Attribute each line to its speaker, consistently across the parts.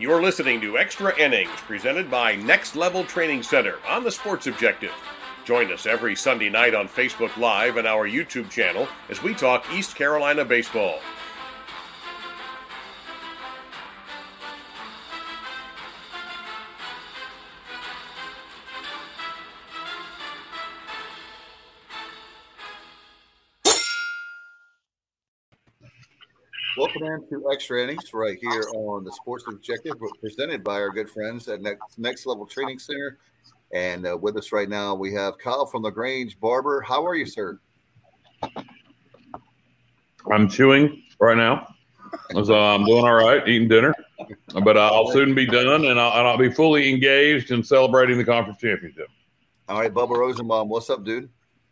Speaker 1: You're listening to Extra Innings, presented by Next Level Training Center on the Sports Objective. Join us every Sunday night on Facebook Live and our YouTube channel as we talk East Carolina baseball.
Speaker 2: Welcome into Extra Innings right here on the Sports Objective, presented by our good friends at Next Level Training Center. And with us right now, we have Kyle from LaGrange Barber. How are you, sir?
Speaker 3: I'm chewing right now. So I'm doing all right, eating dinner. But I'll soon be done, and I'll be fully engaged in celebrating the conference championship.
Speaker 2: All right, Bubba Rosenbaum, what's up, dude?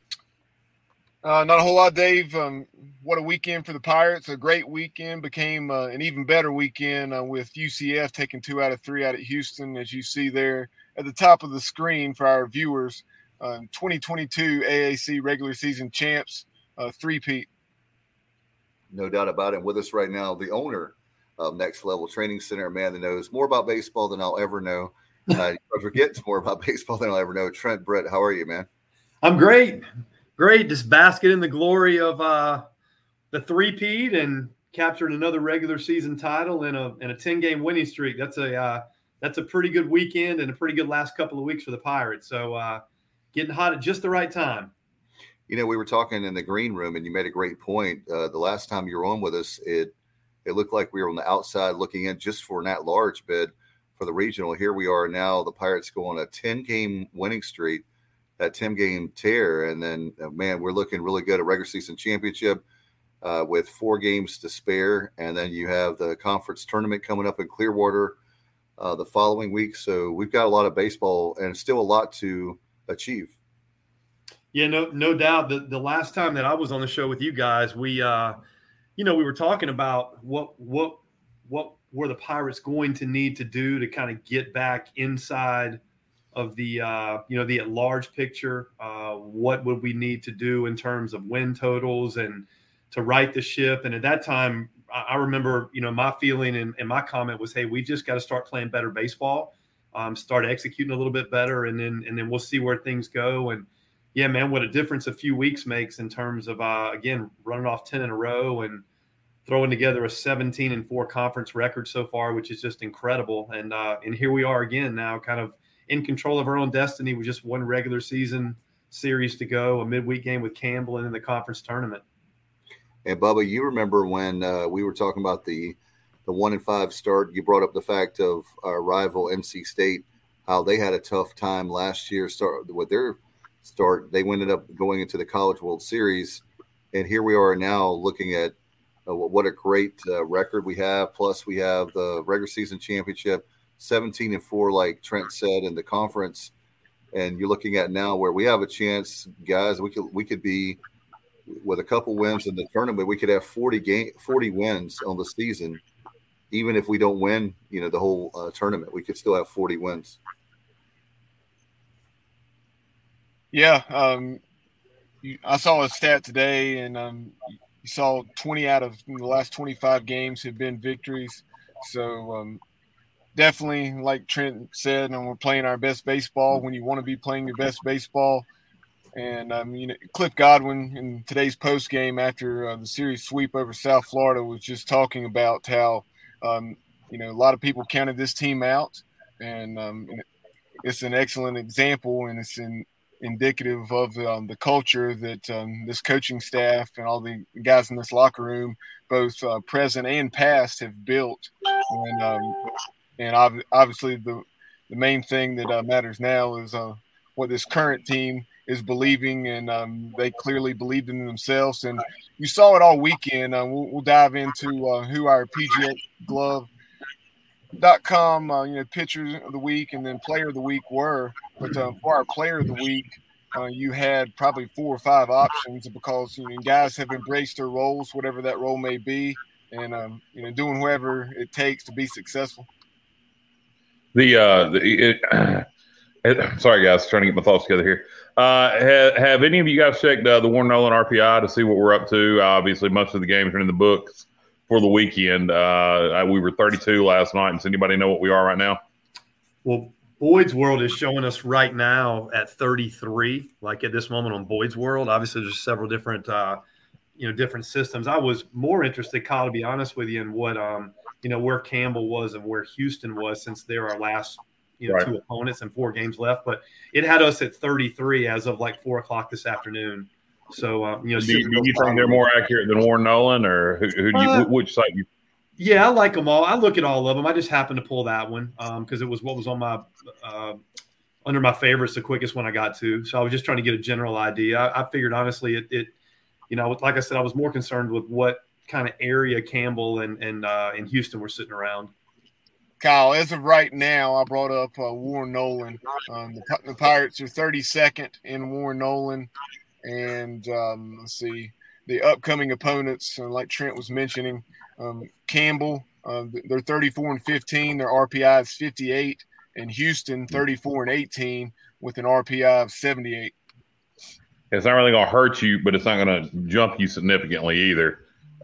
Speaker 4: Not a whole lot, Dave. What a weekend for the Pirates. A great weekend. Became an even better weekend with UCF taking 2 out of 3 out at Houston, as you see there at the top of the screen for our viewers. 2022 AAC regular season champs, three-peat.
Speaker 2: No doubt about it. With us right now, the owner of Next Level Training Center, a man that knows more about baseball than I'll ever know. Forgets more about baseball than I'll ever know. Trent Brett, how are you, man?
Speaker 5: I'm great. Great. Just basking in the glory of the three-peat and captured another regular season title in a 10-game winning streak. That's a pretty good weekend and a pretty good last couple of weeks for the Pirates. So getting hot at just the right time.
Speaker 2: You know, we were talking in the green room, and you made a great point. The last time you were on with us, it looked like we were on the outside looking in just for an at-large bid for the regional. Here we are now. The Pirates go on a 10-game winning streak, that 10-game tear, and then, man, we're looking really good at regular season championship with 4 games to spare, and then you have the conference tournament coming up in Clearwater the following week. So we've got a lot of baseball and still a lot to achieve.
Speaker 5: Yeah, no doubt. The last time that I was on the show with you guys, we were talking about what were the Pirates going to need to do to kind of get back inside of the at-large picture. What would we need to do in terms of win totals and to right the ship? And at that time, I remember, my feeling and my comment was, hey, we just got to start playing better baseball, start executing a little bit better, and then we'll see where things go. And yeah, man, what a difference a few weeks makes in terms of, again, running off 10 in a row and throwing together a 17-4 conference record so far, which is just incredible. And here we are again now, kind of in control of our own destiny with just one regular season series to go, a midweek game with Campbell, and in the conference tournament.
Speaker 2: And Bubba, you remember when we were talking about the 1-5 start, you brought up the fact of our rival NC State, how they had a tough time last year with their start. They ended up going into the College World Series, and here we are now looking at what a great record we have. Plus we have the regular season championship, 17-4, like Trent said, in the conference. And you're looking at now where we have a chance, guys, we could be with a couple wins in the tournament. We could have 40 wins on the season. Even if we don't win, the whole tournament, we could still have 40 wins.
Speaker 4: Yeah. I saw a stat today, and you saw 20 out of the last 25 games have been victories. So definitely, like Trent said, and we're playing our best baseball when you want to be playing your best baseball. And, Cliff Godwin in today's post game after the series sweep over South Florida was just talking about how, a lot of people counted this team out. And it's an excellent example, and it's indicative of the culture that this coaching staff and all the guys in this locker room, both present and past, have built. And obviously the main thing that matters now is what this current team is believing, and they clearly believed in themselves. And you saw it all weekend. We'll dive into who our PGAglove.com, pitchers of the week and then player of the week were. But for our player of the week, you had probably 4 or 5 options because guys have embraced their roles, whatever that role may be, and doing whatever it takes to be successful.
Speaker 3: Sorry, guys, trying to get my thoughts together here. Have any of you guys checked the Warren Nolan RPI to see what we're up to? Obviously, most of the games are in the books for the weekend. We were 32 last night. Does anybody know what we are right now?
Speaker 5: Well, Boyd's World is showing us right now at 33, like at this moment on Boyd's World. Obviously, there's several different, different systems. I was more interested, Kyle, to be honest with you, in what, where Campbell was and where Houston was, since they're our last,
Speaker 3: Right.
Speaker 5: 2 opponents and 4 games left. But it had us at 33 as of like 4 o'clock this afternoon. So,
Speaker 3: do you think they're more accurate than Warren Nolan, or who do you, which site you?
Speaker 5: Yeah, I like them all. I look at all of them. I just happened to pull that one because it was what was on my under my favorites, the quickest one I got to. So I was just trying to get a general idea. I figured honestly, it like I said, I was more concerned with what kind of area Campbell and Houston were sitting around.
Speaker 4: Kyle, as of right now, I brought up Warren Nolan. The Pirates are 32nd in Warren Nolan, and let's see the upcoming opponents, like Trent was mentioning. Campbell, they're 34-15. Their RPI is 58, and Houston 34-18 with an RPI of 78.
Speaker 3: It's not really going to hurt you, but it's not going to jump you significantly either.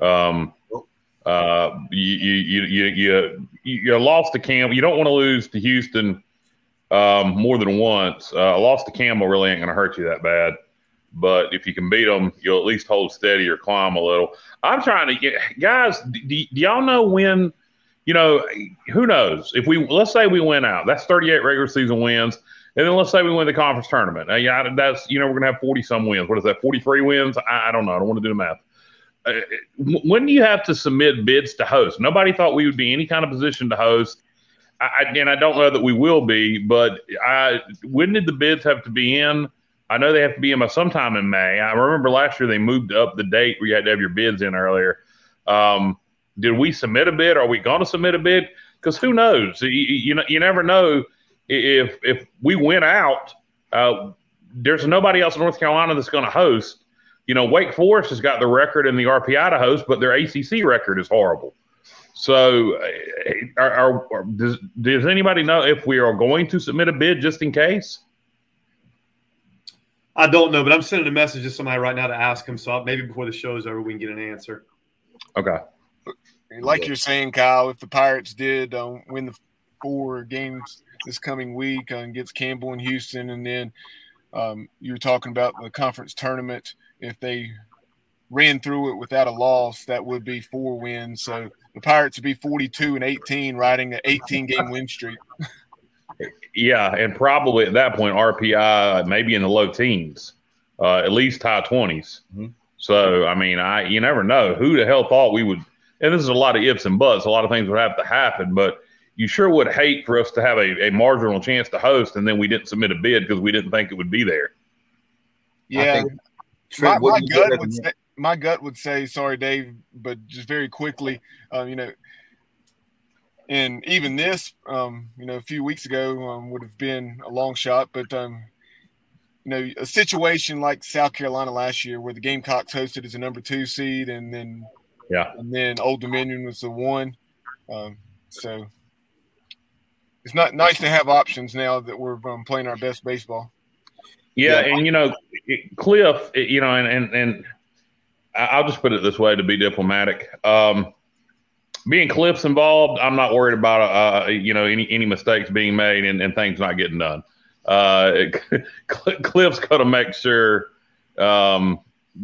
Speaker 3: You lost to Campbell. You don't want to lose to Houston more than once. A loss to Campbell really ain't going to hurt you that bad. But if you can beat them, you'll at least hold steady or climb a little. I'm trying to get guys. Do y'all know when? Who knows? If let's say we win out, that's 38 regular season wins, and then let's say we win the conference tournament. That's we're gonna have 40 some wins. What is that? 43 wins? I don't know. I don't want to do the math. When do you have to submit bids to host? Nobody thought we would be in any kind of position to host. I don't know that we will be, but when did the bids have to be in? I know they have to be in by sometime in May. I remember last year they moved up the date where you had to have your bids in earlier. Did we submit a bid? Are we going to submit a bid? Because who knows? You never know. If we win out, there's nobody else in North Carolina that's going to host. Wake Forest has got the record and the RPI to host, but their ACC record is horrible. So does anybody know if we are going to submit a bid just in case?
Speaker 5: I don't know, but I'm sending a message to somebody right now to ask him. So maybe before the show is over, we can get an answer.
Speaker 3: Okay.
Speaker 4: Like you're saying, Kyle, if the Pirates did win the 4 games this coming week against Campbell and Houston, and then you were talking about the conference tournament, if they ran through it without a loss, that would be 4 wins. So the Pirates would be 42-18, riding an 18-game win streak.
Speaker 3: Yeah, and probably at that point RPI maybe in the low teens, at least high 20s. Mm-hmm. So I mean, you never know. Who the hell thought we would? And this is a lot of ifs and buts. A lot of things would have to happen, but you sure would hate for us to have a marginal chance to host, and then we didn't submit a bid because we didn't think it would be there.
Speaker 4: Yeah, my gut would say, sorry, Dave, but just very quickly, and even this, a few weeks ago would have been a long shot, but a situation like South Carolina last year, where the Gamecocks hosted as a number 2 seed, and then Old Dominion was the 1. So it's not nice to have options now that we're playing our best baseball.
Speaker 3: Yeah, and Cliff, and I'll just put it this way to be diplomatic. Being Cliff's involved, I'm not worried about any mistakes being made and things not getting done. Cliff's going to make sure that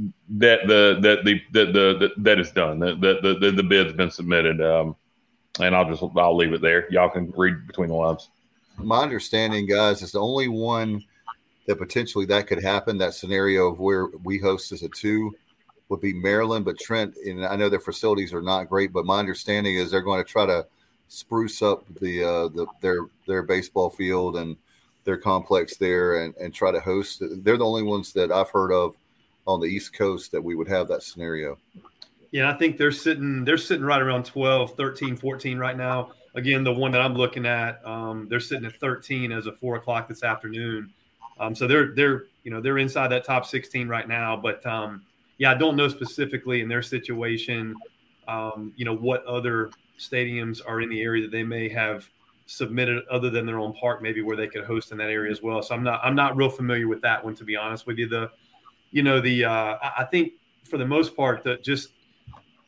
Speaker 3: that is done. That the bid's been submitted, and I'll leave it there. Y'all can read between the lines.
Speaker 2: My understanding, guys, is the only one that potentially that could happen. That scenario of where we host as a 2 would be Maryland, but Trent, and I know their facilities are not great, but my understanding is they're going to try to spruce up their baseball field and their complex there and try to host. They're the only ones that I've heard of on the East Coast that we would have that scenario.
Speaker 5: Yeah, I think they're sitting right around 12, 13, 14 right now. Again, the one that I'm looking at, they're sitting at 13 as of 4 o'clock this afternoon. So they're inside that top 16 right now, but I don't know specifically in their situation, what other stadiums are in the area that they may have submitted other than their own park, maybe where they could host in that area as well. So I'm not real familiar with that one, to be honest with you. I think for the most part that just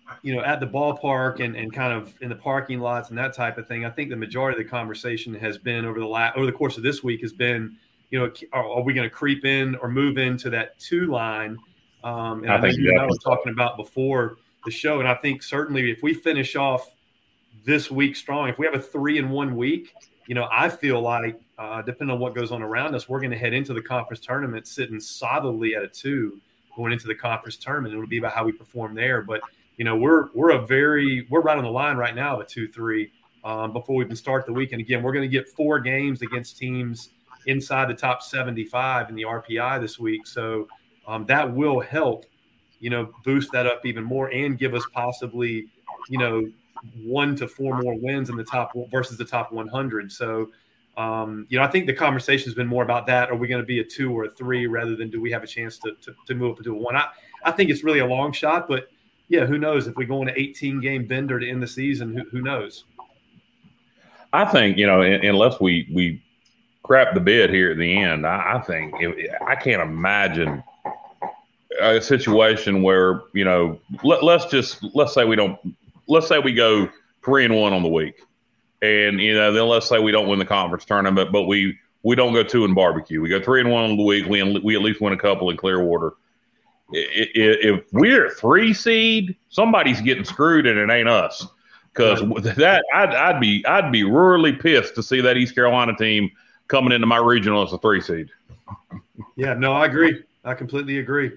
Speaker 5: at the ballpark and kind of in the parking lots and that type of thing, I think the majority of the conversation has been over the course of this week has been, are we going to creep in or move into that 2 line? And I know you and I were talking about before the show, and I think certainly if we finish off this week strong, if we have a 3-1 week, I feel like depending on what goes on around us, we're going to head into the conference tournament sitting solidly at a 2 going into the conference tournament. It'll be about how we perform there, but we're right on the line right now of a 2-3 before we even start the week. And again, we're going to get 4 games against teams inside the top 75 in the RPI this week, so that will help boost that up even more and give us possibly 1 to 4 more wins in the top versus the top 100. So, I think the conversation has been more about that. Are we going to be a 2 or a 3 rather than do we have a chance to move up to a 1? I think it's really a long shot, but yeah, who knows? If we go on an 18-game bender to end the season, who knows?
Speaker 3: I think, unless we crap the bed here at the end, I think I can't imagine a situation where, let's say we go 3-1 on the week. And, then let's say we don't win the conference tournament, but we don't go 2 in barbecue. We go 3-1 on the week. We at least win a couple in Clearwater. If we're a 3 seed, somebody's getting screwed, and it ain't us. Because that I'd be really pissed to see that East Carolina team coming into my regional as a 3 seed.
Speaker 5: Yeah, no, I agree. I completely agree.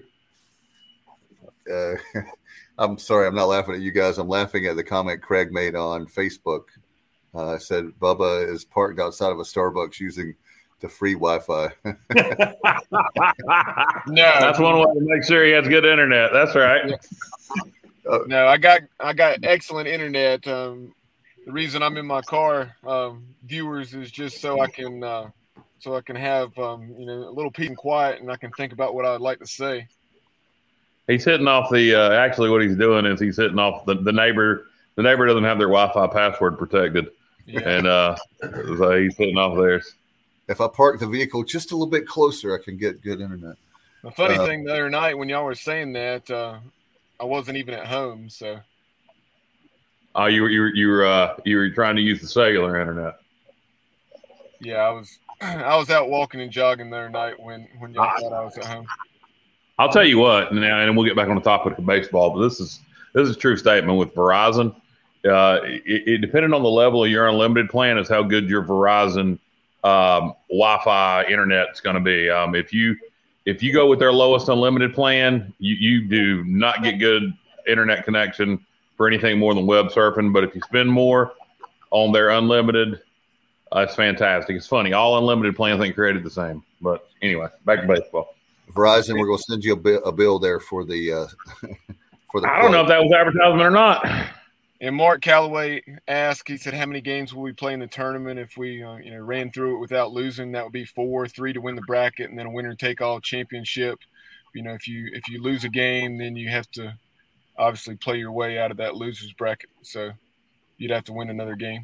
Speaker 2: I'm sorry, I'm not laughing at you guys. I'm laughing at the comment Craig made on Facebook. Said Bubba is parked outside of a Starbucks using the free Wi-Fi.
Speaker 3: No, that's one way to make sure he has good internet. That's right.
Speaker 4: No, I got excellent internet. The reason I'm in my car, viewers, is just so I can have a little peace and quiet, and I can think about what I'd like to say.
Speaker 3: He's hitting off the. Actually, what he's doing is he's hitting off the neighbor. The neighbor doesn't have their Wi-Fi password protected, and so he's hitting off theirs.
Speaker 2: If I park the vehicle just a little bit closer, I can get good internet.
Speaker 4: The funny thing, the other night when y'all were saying that, I wasn't even at home. So.
Speaker 3: Oh, you were trying to use the cellular internet.
Speaker 4: Yeah, I was out walking and jogging the other night when y'all thought I was at home.
Speaker 3: I'll tell you what, and we'll get back on the topic of baseball, but this is a true statement with Verizon. It depending on the level of your unlimited plan is how good your Verizon Wi-Fi internet is going to be. If you go with their lowest unlimited plan, you do not get good internet connection for anything more than web surfing. But if you spend more on their unlimited, it's fantastic. It's funny. All unlimited plans ain't created the same. But anyway, back to baseball.
Speaker 2: Verizon, we're going to send you a bill there for the
Speaker 3: I don't know if that was advertisement or not.
Speaker 4: And Mark Calloway asked, he said, how many games will we play in the tournament if we ran through it without losing? That would be 4, 3 to win the bracket, and then a winner-take-all championship. If you lose a game, then you have to obviously play your way out of that loser's bracket. So you'd have to win another game.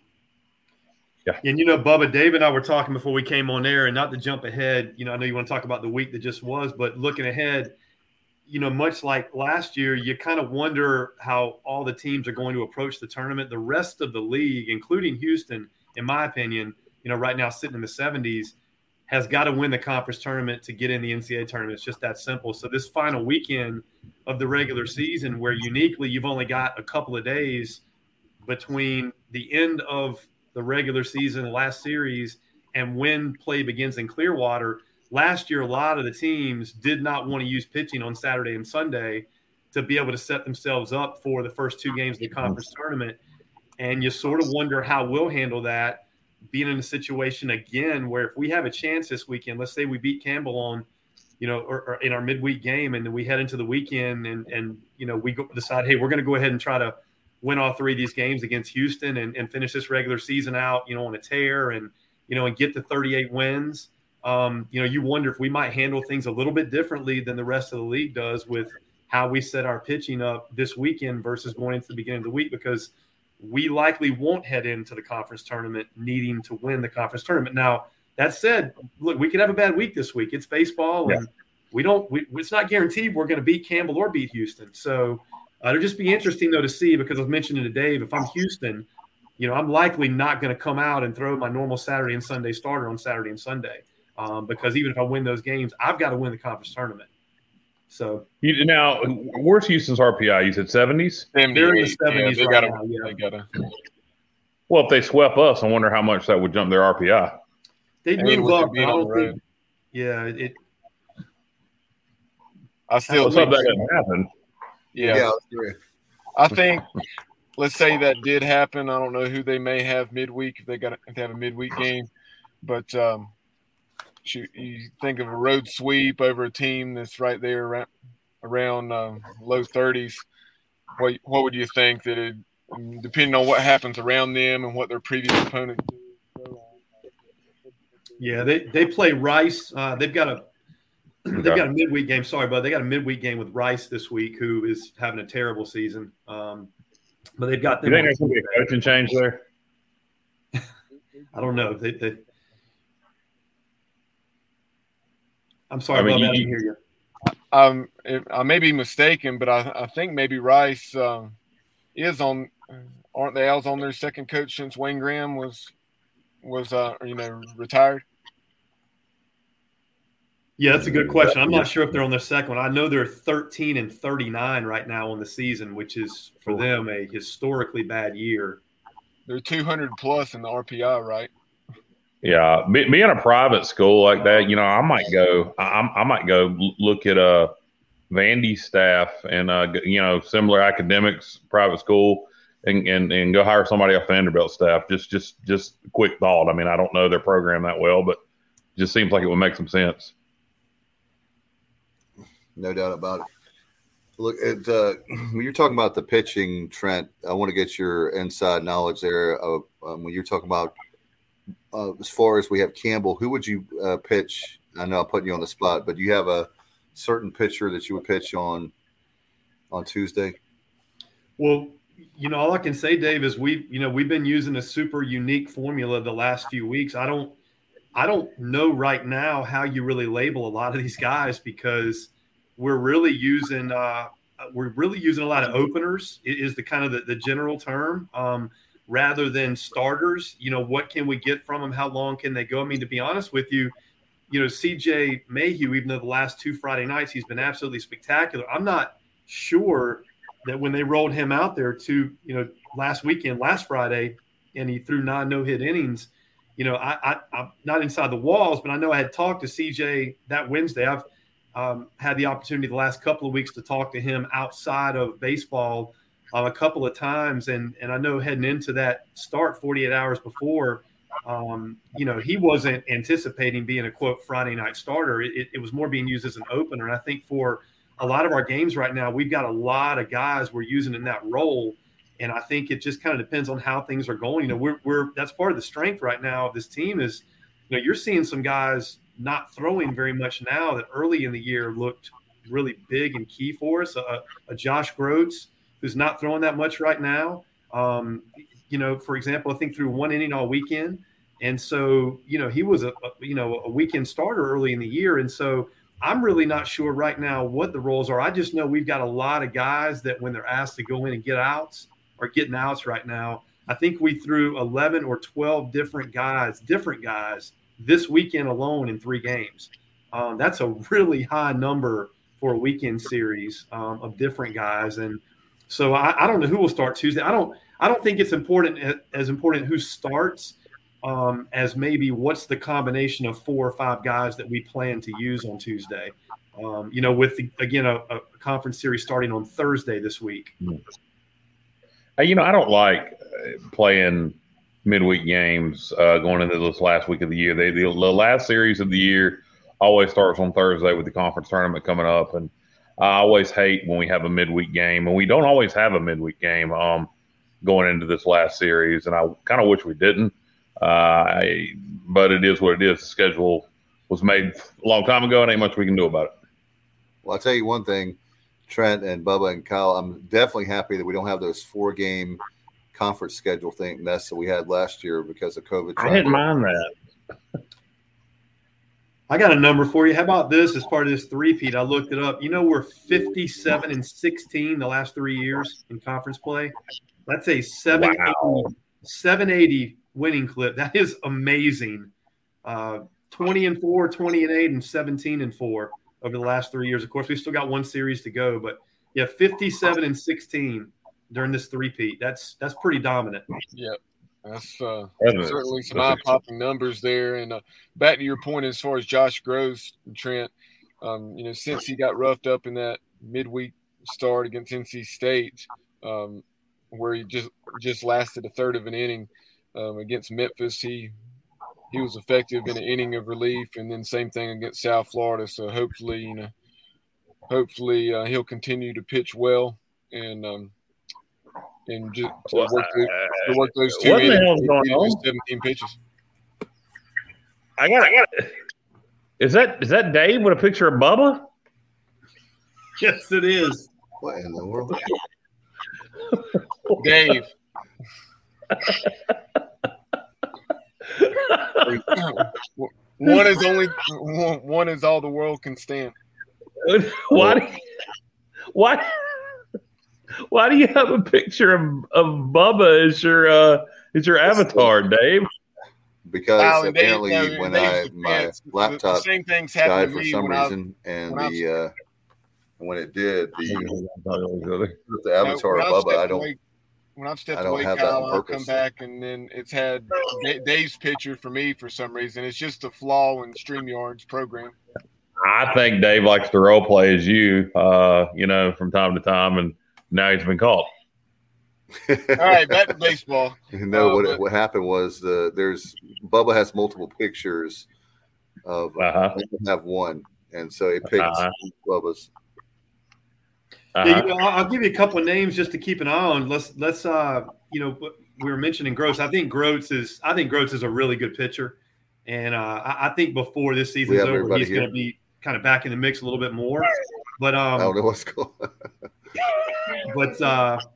Speaker 5: Yeah. And, Bubba, Dave and I were talking before we came on air, and not to jump ahead, I know you want to talk about the week that just was, but looking ahead, much like last year, you kind of wonder how all the teams are going to approach the tournament. The rest of the league, including Houston, in my opinion, right now sitting in the 70s, has got to win the conference tournament to get in the NCAA tournament. It's just that simple. So this final weekend of the regular season, where uniquely you've only got a couple of days between the end of the regular season, the last series, and when play begins in Clearwater. Last year, a lot of the teams did not want to use pitching on Saturday and Sunday to be able to set themselves up for the first 2 games of the conference tournament. And you sort of wonder how we'll handle that, being in a situation again where if we have a chance this weekend, let's say we beat Campbell on, or in our midweek game, and then we head into the weekend and we decide, hey, we're going to go ahead and try to win all 3 of these games against Houston and finish this regular season out, on a tear and get to 38 wins. You wonder if we might handle things a little bit differently than the rest of the league does with how we set our pitching up this weekend versus going into the beginning of the week, because we likely won't head into the conference tournament needing to win the conference tournament. Now, that said, look, we could have a bad week this week. It's baseball, and it's not guaranteed we're going to beat Campbell or beat Houston. So It'll just be interesting, though, to see, because I was mentioning to Dave, if I'm Houston, I'm likely not going to come out and throw my normal Saturday and Sunday starter on Saturday and Sunday, because even if I win those games, I've got to win the conference tournament. So
Speaker 3: now, where's Houston's RPI? You said 70s?
Speaker 5: They're in the 70s
Speaker 4: they
Speaker 5: right
Speaker 4: gotta,
Speaker 5: now. Yeah.
Speaker 4: They gotta.
Speaker 3: Well, if they swept us, I wonder how much that would jump their RPI.
Speaker 5: They'd move up. I don't think. Yeah,
Speaker 4: I still
Speaker 3: hope that doesn't happen.
Speaker 4: Yeah, I think. Let's say that did happen. I don't know who they may have midweek if they have a midweek game, but you think of a road sweep over a team that's right there around low 30s. What would you think that it, depending on what happens around them and what their previous opponent do?
Speaker 5: Yeah, they play Rice. They've got a midweek game. Sorry, bud. They got a midweek game with Rice this week, who is having a terrible season. But they've got them.
Speaker 3: You think there's going to be a coaching change there?
Speaker 5: I don't know. I'm sorry, I didn't hear you.
Speaker 4: I may be mistaken, but I think maybe Rice is on. Aren't they on their second coach since Wayne Graham was retired?
Speaker 5: Yeah, that's a good question. I'm not sure if they're on their second one. I know they're 13-39 right now on the season, which is for them a historically bad year.
Speaker 4: They're 200 plus in the RPI, right?
Speaker 3: Yeah, being a private school like that, I might go. I might go look at Vandy's staff and similar academics, private school, and go hire somebody off Vanderbilt staff. Just quick thought. I mean, I don't know their program that well, but it just seems like it would make some sense.
Speaker 2: No doubt about it. Look, when you're talking about the pitching, Trent, I want to get your inside knowledge there. Of when you're talking about as far as we have Campbell, who would you pitch? I know I'm putting you on the spot, but do you have a certain pitcher that you would pitch on Tuesday?
Speaker 5: Well, all I can say, Dave, is we've been using a super unique formula the last few weeks. I don't know right now how you really label a lot of these guys, because we're really using a lot of openers is the kind of the general term, rather than starters. What can we get from them? How long can they go? I mean, to be honest with you, CJ Mayhew, even though the last two Friday nights he's been absolutely spectacular, I'm not sure that when they rolled him out there last Friday, and he threw 9 no-hit innings, I'm not inside the walls, but I know I had talked to CJ that Wednesday. I've had the opportunity the last couple of weeks to talk to him outside of baseball a couple of times. And I know heading into that start 48 hours before, he wasn't anticipating being a, quote, Friday night starter. It was more being used as an opener. And I think for a lot of our games right now, we've got a lot of guys we're using in that role. And I think it just kind of depends on how things are going. That's part of the strength right now of this team is, you're seeing some guys not throwing very much now that early in the year looked really big and key for us. A Josh Groats, who's not throwing that much right now. For example, I think threw 1 inning all weekend. And so, he was a weekend starter early in the year. And so I'm really not sure right now what the roles are. I just know we've got a lot of guys that when they're asked to go in and get outs are getting outs right now. I think we threw 11 or 12 different guys this weekend alone in 3 games. That's a really high number for a weekend series of different guys. And so I don't know who will start Tuesday. I don't think it's as important who starts as maybe what's the combination of 4 or 5 guys that we plan to use on Tuesday. With a conference series starting on Thursday this week.
Speaker 3: I don't like playing midweek games going into this last week of the year. The last series of the year always starts on Thursday with the conference tournament coming up, and I always hate when we have a midweek game, and we don't always have a midweek game going into this last series, and I kind of wish we didn't. But it is what it is. The schedule was made a long time ago, and ain't much we can do about it.
Speaker 2: Well, I'll tell you one thing, Trent and Bubba and Kyle, I'm definitely happy that we don't have those 4-game conference schedule mess that we had last year because of COVID.
Speaker 3: I didn't mind that.
Speaker 5: I got a number for you. How about this as part of this three-peat? I looked it up. You know, we're 57-16 the last 3 years in conference play. That's a 780 winning clip. That is amazing. 20-4, 20-8, and 17-4 over the last 3 years. Of course, we still got one series to go, but yeah, 57-16 during this three-peat. That's pretty dominant.
Speaker 4: Yep. That's certainly some eye-popping numbers there. And back to your point as far as Josh Groves, Trent, since he got roughed up in that midweek start against NC State, where he just lasted a third of an inning against Memphis, he was effective in an inning of relief, and then same thing against South Florida. So hopefully he'll continue to pitch well and just work those two
Speaker 3: what
Speaker 4: in.
Speaker 3: the hell's going on?
Speaker 4: 17 pitches.
Speaker 3: I got it. Is that Dave with a picture of Bubba?
Speaker 5: Yes, it is.
Speaker 2: What in the world?
Speaker 4: Dave. One is all the world can stand.
Speaker 3: Why do you have a picture of Bubba as your avatar, Dave?
Speaker 2: Because apparently my laptop
Speaker 4: the same things
Speaker 2: died
Speaker 4: happened
Speaker 2: for
Speaker 4: to me
Speaker 2: some
Speaker 4: when
Speaker 2: reason, and when it did, the avatar of Bubba, I don't.
Speaker 4: When I've stepped
Speaker 2: I don't
Speaker 4: away,
Speaker 2: have that
Speaker 4: Kyle,
Speaker 2: on
Speaker 4: I'll
Speaker 2: purpose.
Speaker 4: come back, and then it's had Dave's picture for me for some reason. It's just a flaw in StreamYard's program.
Speaker 3: I think Dave likes to role play as you, from time to time, and now he's been caught.
Speaker 4: All right, back to baseball.
Speaker 2: No, what happened was Bubba has multiple pictures of I have one, and so he picked Bubba's.
Speaker 5: Yeah, I'll give you a couple of names just to keep an eye on. Let's we were mentioning Groats. I think Groats is a really good pitcher, and I think before this season's over, he's going to be kind of back in the mix a little bit more. But
Speaker 2: I don't know what's going on.
Speaker 5: But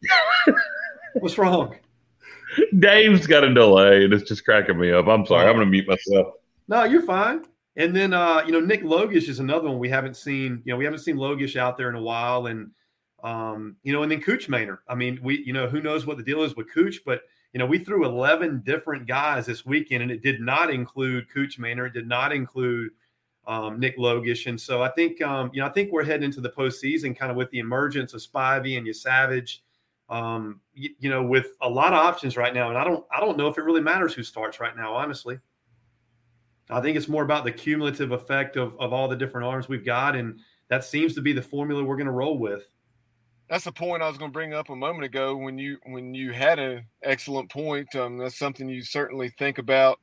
Speaker 5: what's wrong?
Speaker 3: Dave's got a delay, and it's just cracking me up. I'm sorry. I'm going to mute myself.
Speaker 5: No, you're fine. And then, Nick Logish is another one we haven't seen. We haven't seen Logish out there in a while. And, and then Cooch Maynard. I mean, who knows what the deal is with Cooch, but, we threw 11 different guys this weekend, and it did not include Cooch Maynard. It did not include Nick Logish. And so I think, I think we're heading into the postseason kind of with the emergence of Spivey and Yasavage, with a lot of options right now. And I don't know if it really matters who starts right now, honestly. I think it's more about the cumulative effect of all the different arms we've got, and that seems to be the formula we're going to roll with.
Speaker 4: That's the point I was going to bring up a moment ago when you had an excellent point. That's something you certainly think about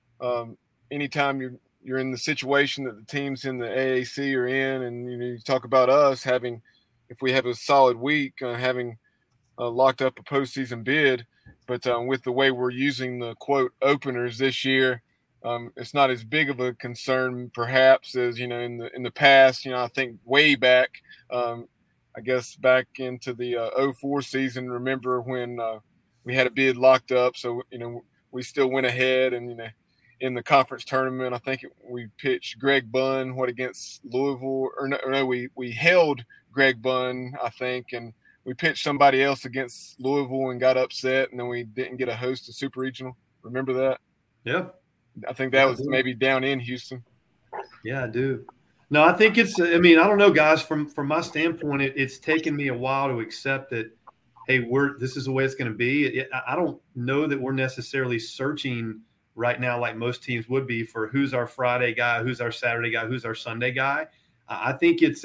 Speaker 4: anytime you're in the situation that the teams in the AAC are in, and you talk about us having, if we have a solid week, having locked up a postseason bid, but with the way we're using the quote openers this year. It's not as big of a concern, perhaps, as in the past. I think way back, I guess back into the 04 season. Remember when we had a bid locked up, so we still went ahead, and in the conference tournament, I think we pitched Greg Bunn against Louisville, or no, we held Greg Bunn, I think, and we pitched somebody else against Louisville and got upset, and then we didn't get a host of Super Regional. Remember that?
Speaker 5: Yeah.
Speaker 4: I think that was maybe down in Houston.
Speaker 5: Yeah, I do. No, I think I don't know, guys, from my standpoint, it's taken me a while to accept that, hey, this is the way it's going to be. I don't know that we're necessarily searching right now like most teams would be for who's our Friday guy, who's our Saturday guy, who's our Sunday guy. I think it's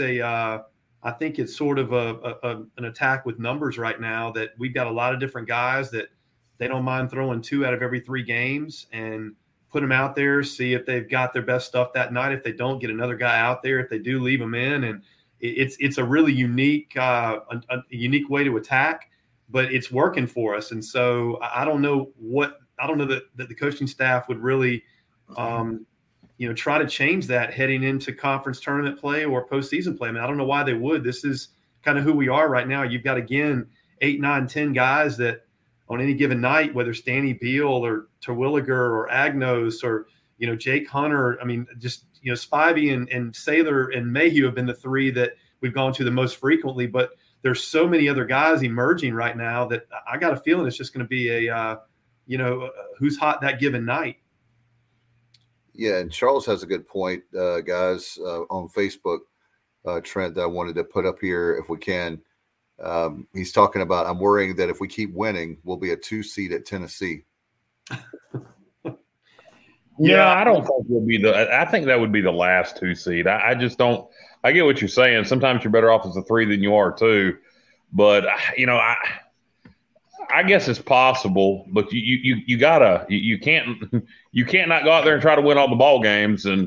Speaker 5: sort of an attack with numbers right now that we've got a lot of different guys that they don't mind throwing 2 out of every 3 games and put them out there, see if they've got their best stuff that night. If they don't, get another guy out there. If they do, leave them in. And it's a really unique unique way to attack, but it's working for us. And so I don't know that the coaching staff would really, try to change that heading into conference tournament play or postseason play. I mean, I don't know why they would. This is kind of who we are right now. You've got, again, 8, 9, 10 guys that on any given night, whether it's Danny Beal or Terwilliger or Agnos or, Jake Hunter. I mean, just, Spivey and Saylor and Mayhew have been the three that we've gone to the most frequently. But there's so many other guys emerging right now that I got a feeling it's just going to be who's hot that given night.
Speaker 2: Yeah, and Charles has a good point, guys, on Facebook, Trent, that I wanted to put up here if we can. He's talking about, I'm worrying that if we keep winning, we'll be a 2 seed at Tennessee.
Speaker 3: Yeah, I don't think we'll be I think that would be the last 2 seed. I just don't. I get what you're saying. Sometimes you're better off as a 3 than you are 2. But I guess it's possible. But you gotta you can't not go out there and try to win all the ball games. And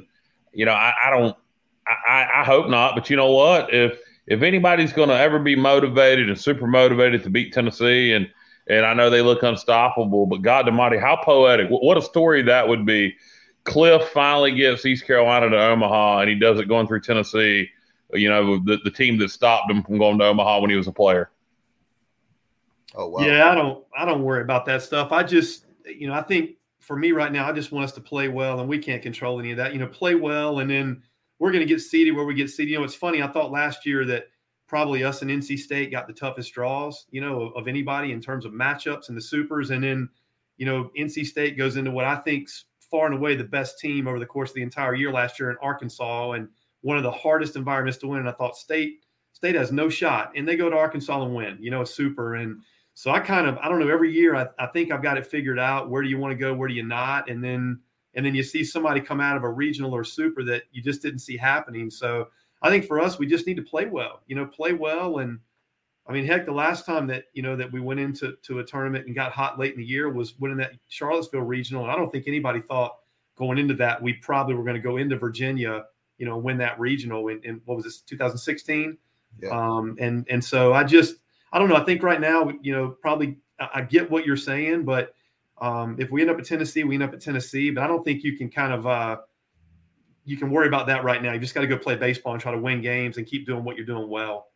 Speaker 3: I hope not. But you know what? If anybody's going to ever be motivated and super motivated to beat Tennessee, and I know they look unstoppable, but God Almighty, how poetic! What a story that would be. Cliff finally gets East Carolina to Omaha, and he does it going through Tennessee. The team that stopped him from going to Omaha when he was a player.
Speaker 2: Oh wow!
Speaker 5: Yeah, I don't worry about that stuff. I just, I think for me right now, I just want us to play well, and we can't control any of that. Play well, and then we're going to get seeded where we get seeded. It's funny. I thought last year that probably us and NC State got the toughest draws, of anybody in terms of matchups and the supers. And then, NC State goes into what I think's far and away the best team over the course of the entire year last year in Arkansas, and one of the hardest environments to win. And I thought State has no shot, and they go to Arkansas and win, a super. And so I don't know, every year I think I've got it figured out. Where do you want to go? Where do you not? And then you see somebody come out of a regional or super that you just didn't see happening. So I think for us, we just need to play well, play well. And I mean, heck, the last time that, that we went into a tournament and got hot late in the year was winning that Charlottesville regional. And I don't think anybody thought going into that, we probably were going to go into Virginia, win that regional in what was this, 2016?
Speaker 2: Yeah.
Speaker 5: And so I don't know. I think right now, probably I get what you're saying, but if we end up at Tennessee, we end up at Tennessee. But I don't think you can you can worry about that right now. You just got to go play baseball and try to win games and keep doing what you're doing well.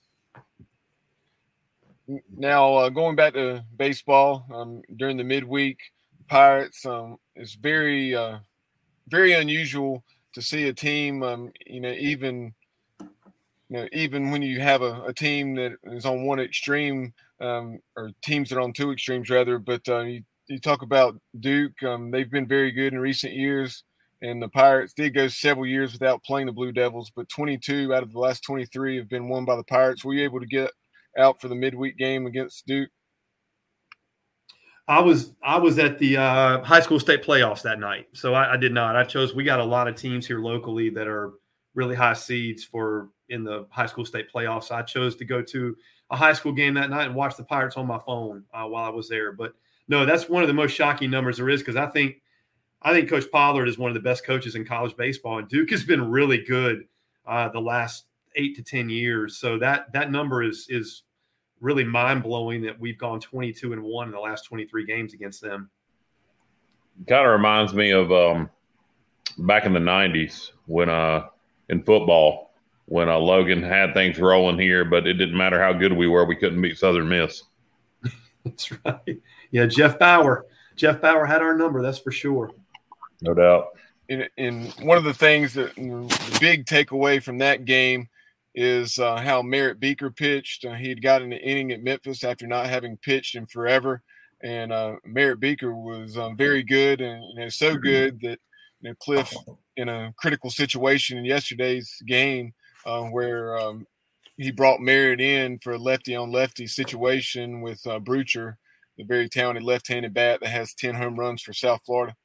Speaker 4: Now, going back to baseball, during the midweek, Pirates, it's very, very unusual to see a team, even when you have a team that is on one extreme, or teams that are on two extremes rather, but you talk about Duke, they've been very good in recent years, and the Pirates did go several years without playing the Blue Devils, but 22 out of the last 23 have been won by the Pirates. Were you able to get out for the midweek game against Duke?
Speaker 5: I was at the high school state playoffs that night, so I did not. We got a lot of teams here locally that are really high seeds in the high school state playoffs. I chose to go to a high school game that night and watch the Pirates on my phone while I was there. But no, that's one of the most shocking numbers there is, because I think Coach Pollard is one of the best coaches in college baseball, and Duke has been really good the last 8 to 10 years. So that number is really mind-blowing that we've gone 22-1 in the last 23 games against them.
Speaker 3: Kind of reminds me of back in the 90s when in football, when Logan had things rolling here, but it didn't matter how good we were, we couldn't beat Southern Miss.
Speaker 5: That's right. Yeah, Jeff Bauer had our number, that's for sure.
Speaker 3: No doubt.
Speaker 4: And one of the things that the big takeaway from that game is how Merritt Beaker pitched. He'd got an inning at Memphis after not having pitched in forever. And Merritt Beaker was very good, and so good that Cliff, in a critical situation in yesterday's game where he brought Merritt in for a lefty-on-lefty situation with Brucher, the very talented left-handed bat that has 10 home runs for South Florida.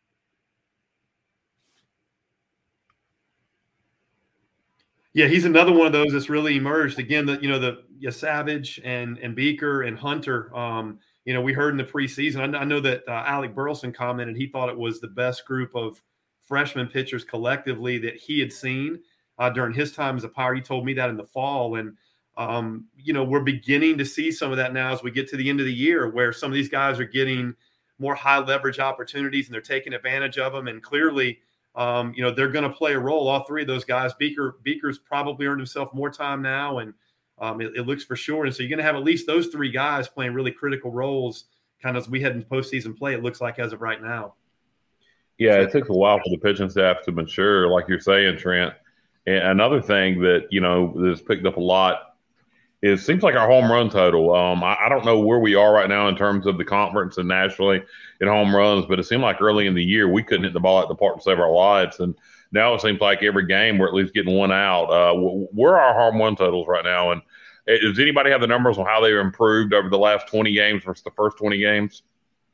Speaker 5: Yeah, he's another one of those that's really emerged. Again, Savage and Beaker and Hunter. We heard in the preseason. I know that Alec Burleson commented he thought it was the best group of freshman pitchers collectively that he had seen during his time as a Pirate. He told me that in the fall, and we're beginning to see some of that now as we get to the end of the year, where some of these guys are getting more high leverage opportunities and they're taking advantage of them. And clearly, they're going to play a role. All three of those guys. Beaker's probably earned himself more time now, and it looks for sure. And so you're going to have at least those three guys playing really critical roles, kind of as we head into postseason play. It looks like as of right now.
Speaker 3: Yeah, it took a while for the pitching staff to mature, like you're saying, Trent. And another thing that, that's picked up a lot is it seems like our home run total. I don't know where we are right now in terms of the conference and nationally in home runs, but it seemed like early in the year we couldn't hit the ball at the park to save our lives. And now it seems like every game we're at least getting one out. Where are our home run totals right now? And does anybody have the numbers on how they've improved over the last 20 games versus the first 20 games?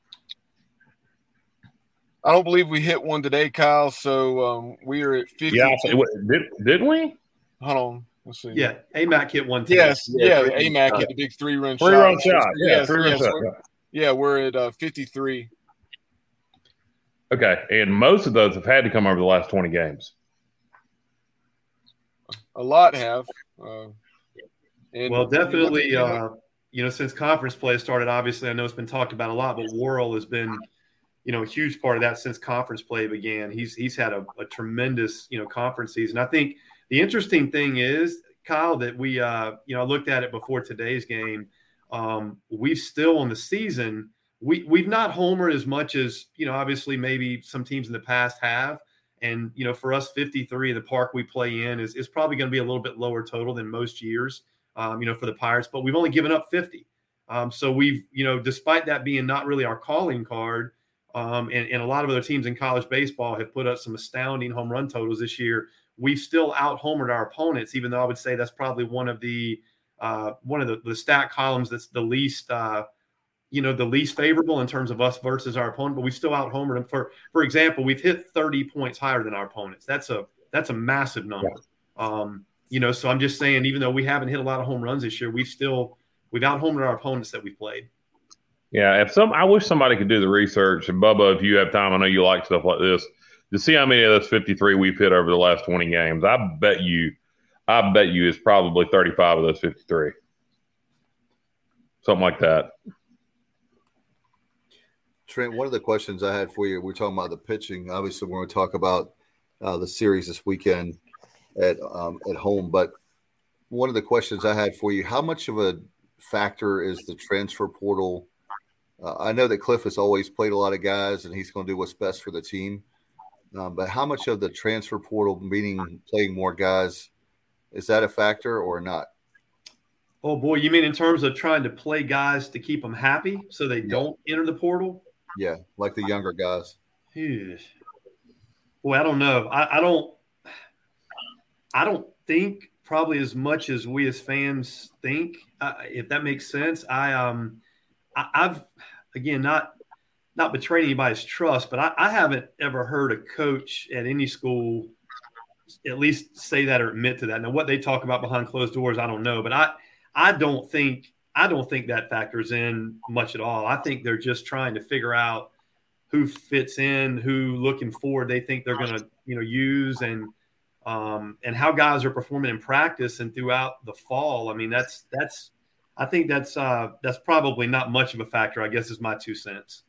Speaker 4: I don't believe we hit one today, Kyle. So we are at 50.
Speaker 3: Yeah, did we?
Speaker 4: Hold on. Let's see.
Speaker 5: Yeah, AMAC hit one today.
Speaker 4: Yes, AMAC hit the big three-run shot.
Speaker 3: Three-run shot.
Speaker 4: Yeah,
Speaker 3: three-run shot.
Speaker 4: We're at 53.
Speaker 3: Okay, and most of those have had to come over the last 20 games.
Speaker 4: A lot have.
Speaker 5: Well, definitely, since conference play started, obviously, I know it's been talked about a lot, but Worrell has been, a huge part of that since conference play began. He's had a tremendous, conference season. I think the interesting thing is, Kyle, that we, I looked at it before today's game. We've still on the season, we've not homered as much as, obviously maybe some teams in the past have. And, for us, 53, the park we play in is probably going to be a little bit lower total than most years, for the Pirates, but we've only given up 50. So we've, despite that being not really our calling card, and a lot of other teams in college baseball have put up some astounding home run totals this year, we've still out-homered our opponents, even though I would say that's probably one of the stat columns that's the least, the least favorable in terms of us versus our opponent, but we still out-homered them. For example, we've hit 30 points higher than our opponents. That's a massive number. Yeah. So I'm just saying, even though we haven't hit a lot of home runs this year, we've out-homered our opponents that we've played.
Speaker 3: Yeah, I wish somebody could do the research. And Bubba, if you have time, I know you like stuff like this, to see how many of those 53 we've hit over the last 20 games. I bet you it's probably 35 of those 53. Something like that.
Speaker 2: Trent, one of the questions I had for you, we're talking about the pitching. Obviously, we're going to talk about the series this weekend at home. But one of the questions I had for you, how much of a factor is the transfer portal? I know that Cliff has always played a lot of guys, and he's going to do what's best for the team. But how much of the transfer portal, meaning playing more guys, is that a factor or not?
Speaker 5: Oh, boy, you mean in terms of trying to play guys to keep them happy so they don't enter the portal?
Speaker 2: Yeah, like the younger guys.
Speaker 5: Boy, I don't know. I don't think probably as much as we as fans think, if that makes sense. I've again not betraying anybody's trust, but I haven't ever heard a coach at any school at least say that or admit to that. Now, what they talk about behind closed doors, I don't know, but I don't think that factors in much at all. I think they're just trying to figure out who fits in, who looking forward they think they're going to use, and how guys are performing in practice and throughout the fall. I mean, I think that's probably not much of a factor, I guess, is my 2 cents.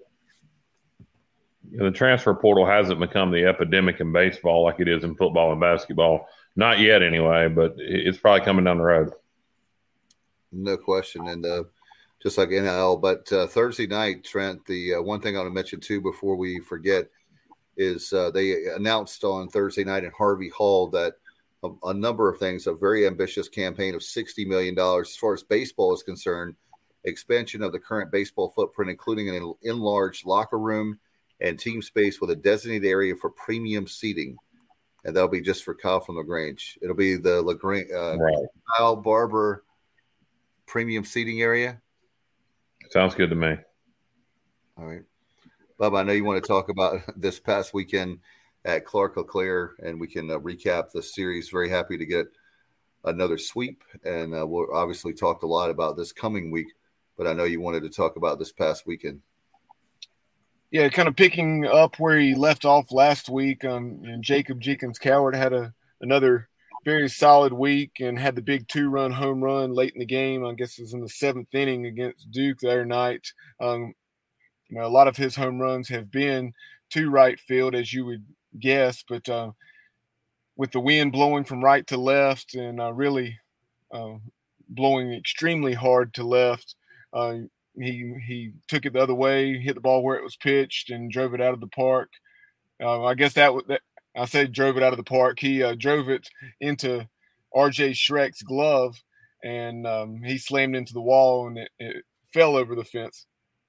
Speaker 3: The transfer portal hasn't become the epidemic in baseball like it is in football and basketball. Not yet, anyway, but it's probably coming down the road.
Speaker 2: No question. And just like NIL, but Thursday night, Trent, the one thing I want to mention too before we forget is they announced on Thursday night in Harvey Hall that a number of things, a very ambitious campaign of $60 million as far as baseball is concerned, expansion of the current baseball footprint, including an enlarged locker room and team space with a designated area for premium seating. And that'll be just for Kyle from LaGrange. It'll be the LaGrange, Kyle Barber premium seating area.
Speaker 3: Sounds good to me.
Speaker 2: All right. Bob, I know you want to talk about this past weekend at Clark LeClaire, and we can recap the series. Very happy to get another sweep. And we'll obviously talked a lot about this coming week, but I know you wanted to talk about this past weekend.
Speaker 4: Yeah, kind of picking up where he left off last week. And Jacob Jenkins Coward had another very solid week and had the big 2-run home run late in the game. I guess it was in the 7th inning against Duke the other night. A lot of his home runs have been to right field, as you would guess, but with the wind blowing from right to left and really blowing extremely hard to left, he took it the other way, hit the ball where it was pitched, and drove it out of the park. I guess I said drove it out of the park. He drove it into R.J. Schreck's glove, and he slammed into the wall, and it fell over the fence.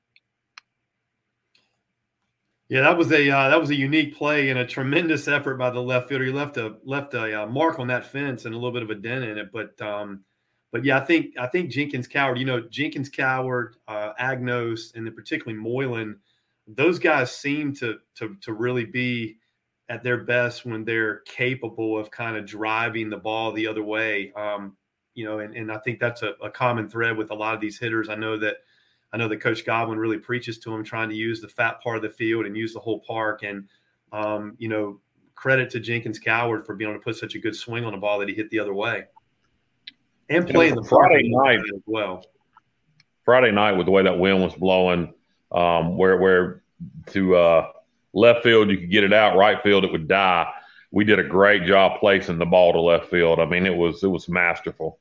Speaker 5: Yeah, that was a unique play and a tremendous effort by the left fielder. He left a mark on that fence and a little bit of a dent in it. But yeah, I think Jenkins Coward, Jenkins Coward, Agnos, and then particularly Moylan, those guys seem to really be at their best when they're capable of kind of driving the ball the other way. And I think that's a common thread with a lot of these hitters. I know that Coach Godwin really preaches to them, trying to use the fat part of the field and use the whole park. And, credit to Jenkins Coward for being able to put such a good swing on the ball that he hit the other way. And playing the
Speaker 3: Friday night
Speaker 5: as well.
Speaker 3: Friday night with the way that wind was blowing, where to left field you could get it out, right field it would die. We did a great job placing the ball to left field. I mean, it was masterful.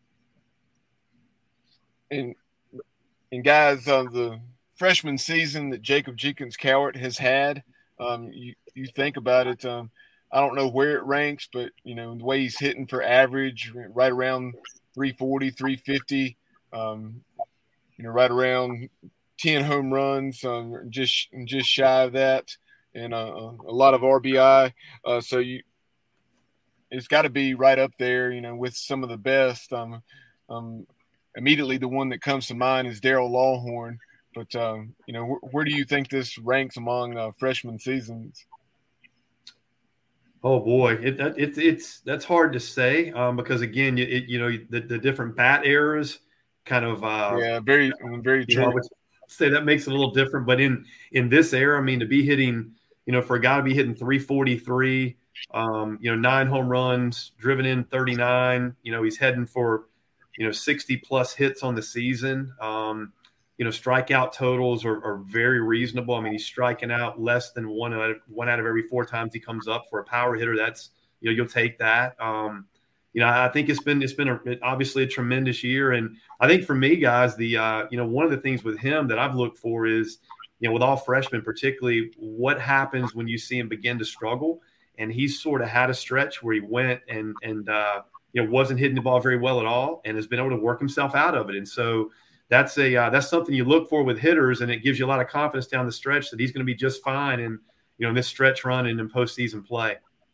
Speaker 4: And guys, the freshman season that Jacob Jenkins Cowart has had, you think about it. I don't know where it ranks, but the way he's hitting for average, right around 340, 350, right around 10 home runs, just shy of that, and a lot of RBI. So it's got to be right up there, with some of the best. Immediately, the one that comes to mind is Darryl Lawhorn. But where do you think this ranks among freshman seasons?
Speaker 5: Oh boy, that's hard to say because again, the different bat eras kind of
Speaker 4: very true.
Speaker 5: I would say that makes it a little different, but in this era, I mean, to be hitting, for a guy to be hitting 343, 9 home runs, driven in 39, he's heading for 60 plus hits on the season. Strikeout totals are very reasonable. I mean, he's striking out less than one out of every 4 times he comes up. For a power hitter, that's you'll take that. I think it's been obviously a tremendous year, and I think for me, guys, the one of the things with him that I've looked for is with all freshmen, particularly, what happens when you see him begin to struggle. And he's sort of had a stretch where he went and wasn't hitting the ball very well at all, and has been able to work himself out of it. And so that's something you look for with hitters, and it gives you a lot of confidence down the stretch that he's going to be just fine in this stretch run and in postseason play.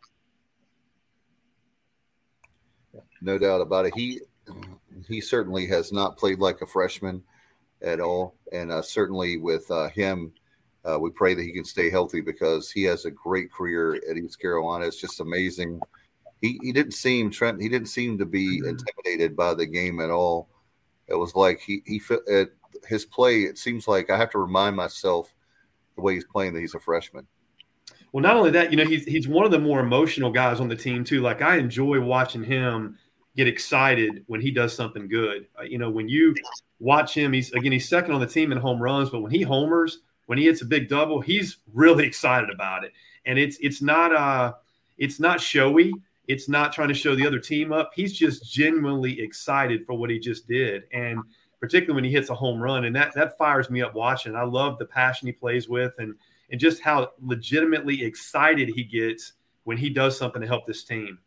Speaker 2: No doubt about it. He certainly has not played like a freshman at all, and certainly with him, we pray that he can stay healthy because he has a great career at East Carolina. It's just amazing. He didn't seem to be intimidated by the game at all. It was like his play. It seems like I have to remind myself the way he's playing that he's a freshman.
Speaker 5: Well, not only that, he's one of the more emotional guys on the team too. Like, I enjoy watching him get excited when he does something good. When you watch him, he's second on the team in home runs, but when he homers, when he hits a big double, he's really excited about it. And it's not showy. It's not trying to show the other team up. He's just genuinely excited for what he just did. And particularly when he hits a home run, and that fires me up watching. I love the passion he plays with and just how legitimately excited he gets when he does something to help this team.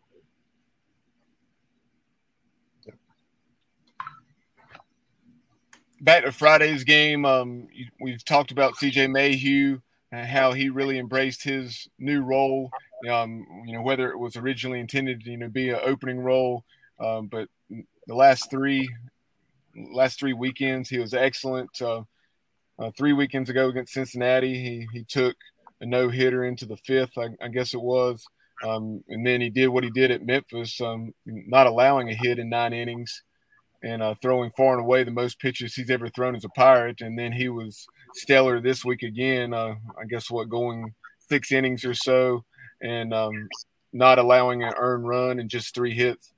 Speaker 4: Back to Friday's game, we've talked about C.J. Mayhew and how he really embraced his new role. Whether it was originally intended to be an opening role, but the last three weekends he was excellent. 3 weekends ago against Cincinnati, he took a no-hitter into the 5th, I guess it was, and then he did what he did at Memphis, not allowing a hit in 9 innings and throwing far and away the most pitches he's ever thrown as a Pirate. And then he was stellar this week again. Going 6 innings or so, and not allowing an earned run and just 3 hits.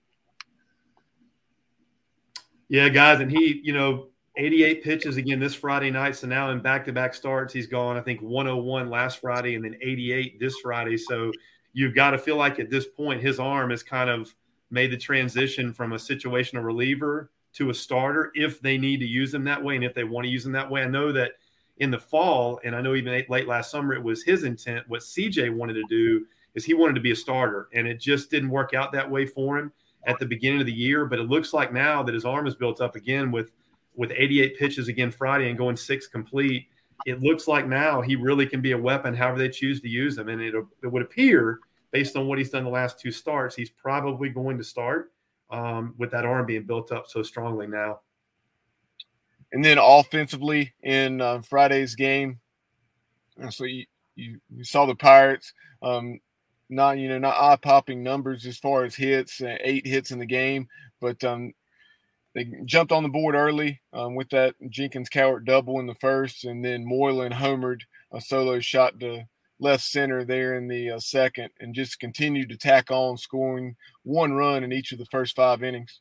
Speaker 5: Yeah, guys, and he, 88 pitches again this Friday night. So now in back-to-back starts, he's gone, I think, 101 last Friday and then 88 this Friday. So you've got to feel like at this point his arm has kind of made the transition from a situational reliever to a starter if they need to use him that way and if they want to use him that way. I know that, in the fall, and I know even late last summer, it was his intent. What CJ wanted to do is he wanted to be a starter, and it just didn't work out that way for him at the beginning of the year. But it looks like now that his arm is built up again with 88 pitches again Friday and going 6 complete, it looks like now he really can be a weapon however they choose to use him. And it would appear, based on what he's done the last 2 starts, he's probably going to start with that arm being built up so strongly now.
Speaker 4: And then offensively in Friday's game, so you saw the Pirates, not eye-popping numbers as far as hits, 8 hits in the game, but they jumped on the board early with that Jenkins-Cowart double in the first, and then Moylan homered a solo shot to left center there in the second, and just continued to tack on, scoring 1 run in each of the first 5 innings.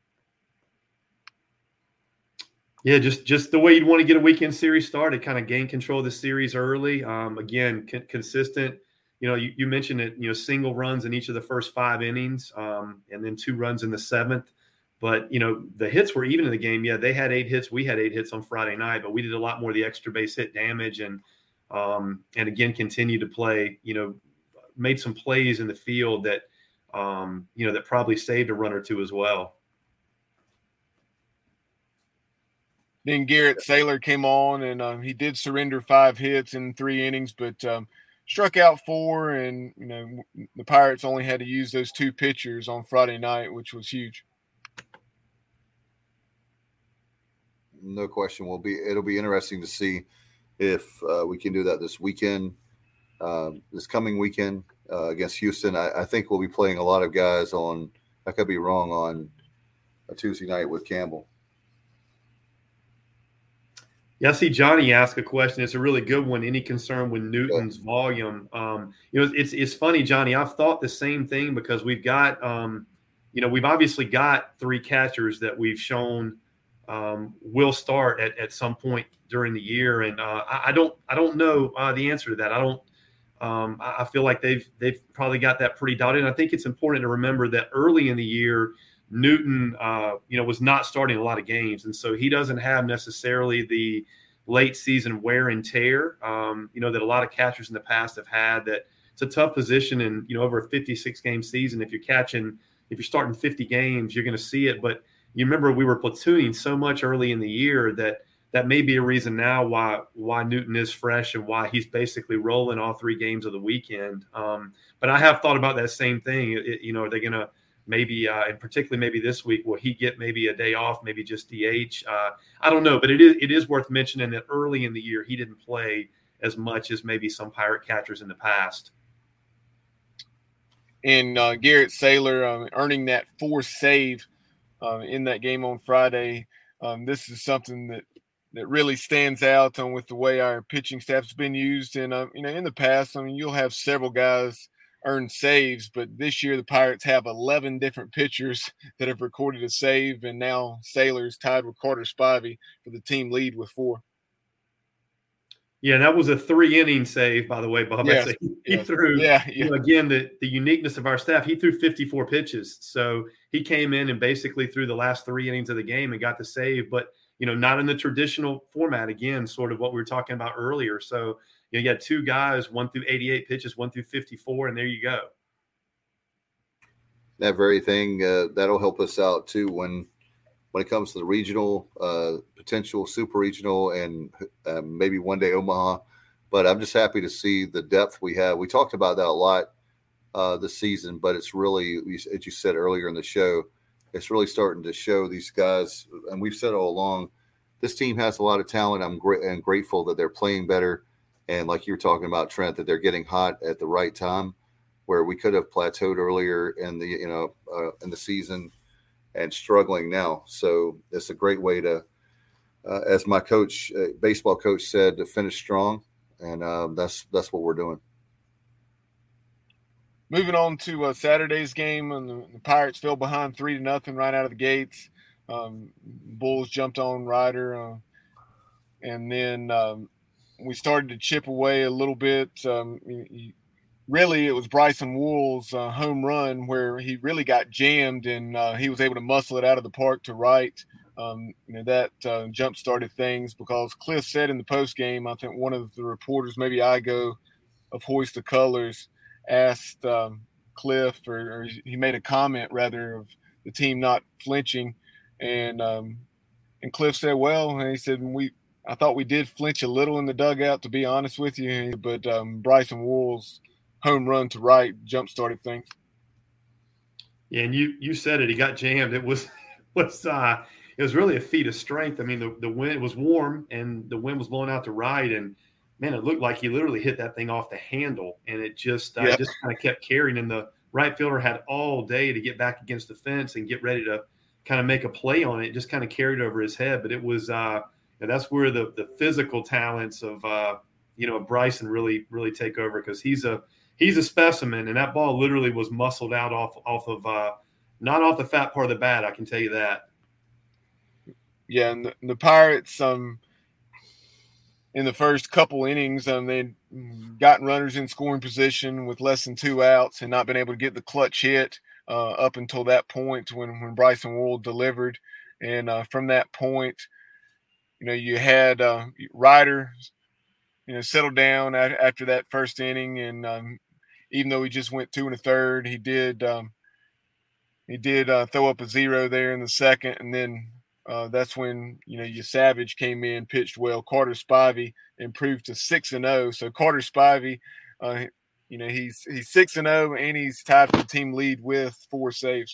Speaker 5: Yeah, just the way you'd want to get a weekend series started, kind of gain control of the series early. Again, consistent. You mentioned it, single runs in each of the first 5 innings, and then 2 runs in the 7th. But, the hits were even in the game. Yeah, they had 8 hits. We had 8 hits on Friday night, but we did a lot more of the extra base hit damage and again, continued to play, made some plays in the field that, that probably saved a run or 2 as well.
Speaker 4: Then Garrett Saylor came on, and he did surrender 5 hits in 3 innings, but struck out 4, and the Pirates only had to use those 2 pitchers on Friday night, which was huge.
Speaker 2: No question. It'll be interesting to see if we can do that this weekend, this coming weekend against Houston. I think we'll be playing a lot of guys on. I could be wrong on a Tuesday night with Campbell.
Speaker 5: Yeah, I see Johnny ask a question. It's a really good one. Any concern with Newton's volume? It's funny, Johnny. I've thought the same thing because we've got, we've obviously got 3 catchers that we've shown will start at some point during the year, and I don't know the answer to that. I feel like they've probably got that pretty dotted. And I think it's important to remember that early in the year, Newton, was not starting a lot of games. And so he doesn't have necessarily the late season wear and tear, that a lot of catchers in the past have had. That it's a tough position. And, over a 56 game season, if you're starting 50 games, you're going to see it. But you remember we were platooning so much early in the year that may be a reason now why Newton is fresh and why he's basically rolling all 3 games of the weekend. But I have thought about that same thing. Are they going to, maybe, and particularly maybe this week, will he get maybe a day off, maybe just DH? I don't know, but it is worth mentioning that early in the year he didn't play as much as maybe some Pirate catchers in the past.
Speaker 4: And Garrett Saylor earning that 4th save in that game on Friday. This is something that really stands out with the way our pitching staff's been used. And, in the past, you'll have several guys earn saves, but this year the Pirates have 11 different pitchers that have recorded a save, and now Saylor's tied with Carter Spivey for the team lead with 4.
Speaker 5: Yeah, that was a 3-inning save, by the way, Bob.
Speaker 4: Yes,
Speaker 5: he threw, again, the uniqueness of our staff, he threw 54 pitches. So he came in and basically threw the last 3 innings of the game and got the save, but, not in the traditional format, again, sort of what we were talking about earlier. So, you got 2 guys, 1 through 88 pitches, 1 through 54, and there you go.
Speaker 2: That very thing, that'll help us out too when it comes to the regional, potential super regional, and maybe one day Omaha. But I'm just happy to see the depth we have. We talked about that a lot this season, but it's really, as you said earlier in the show, it's really starting to show these guys, and we've said all along, this team has a lot of talent. I'm grateful that they're playing better. And like you were talking about, Trent, that they're getting hot at the right time, where we could have plateaued earlier in the season and struggling now. So it's a great way to, as my coach, baseball coach said, to finish strong, and that's what we're doing.
Speaker 4: Moving on to Saturday's game, and the Pirates fell behind 3-0 right out of the gates. Bulls jumped on Ryder, and then we started to chip away a little bit. Really, it was Bryson Wool's home run where he really got jammed, and he was able to muscle it out of the park to right That jump started things because Cliff said in the post game, I think one of the reporters, maybe Igo of Hoist the Colors, asked Cliff, or he made a comment rather of the team not flinching, and Cliff said, well, and he said, I thought we did flinch a little in the dugout, to be honest with you, but Bryson Wool's home run to right jump started things.
Speaker 5: Yeah, and you said it. He got jammed. It was really a feat of strength. I mean, the wind was warm and the wind was blowing out to right, and man, it looked like he literally hit that thing off the handle, and it just kind of kept carrying. And the right fielder had all day to get back against the fence and get ready to kind of make a play on it. It just kind of carried over his head, but it was that's where the physical talents of Bryson really take over, because he's a specimen, and that ball literally was muscled out off of not off the fat part of the bat. I can tell you that.
Speaker 4: Yeah, and the Pirates, in the first couple innings, they'd gotten runners in scoring position with less than 2 outs and not been able to get the clutch hit up until that point when Bryson Wool delivered. And from that point, you had Ryder, settle down after that first inning, and even though he just went 2 1/3, he did throw up a 0 there in the second, and then that's when Savage came in, pitched well. Carter Spivey improved to 6-0. So Carter Spivey, he's 6-0, and he's tied for the team lead with 4 saves.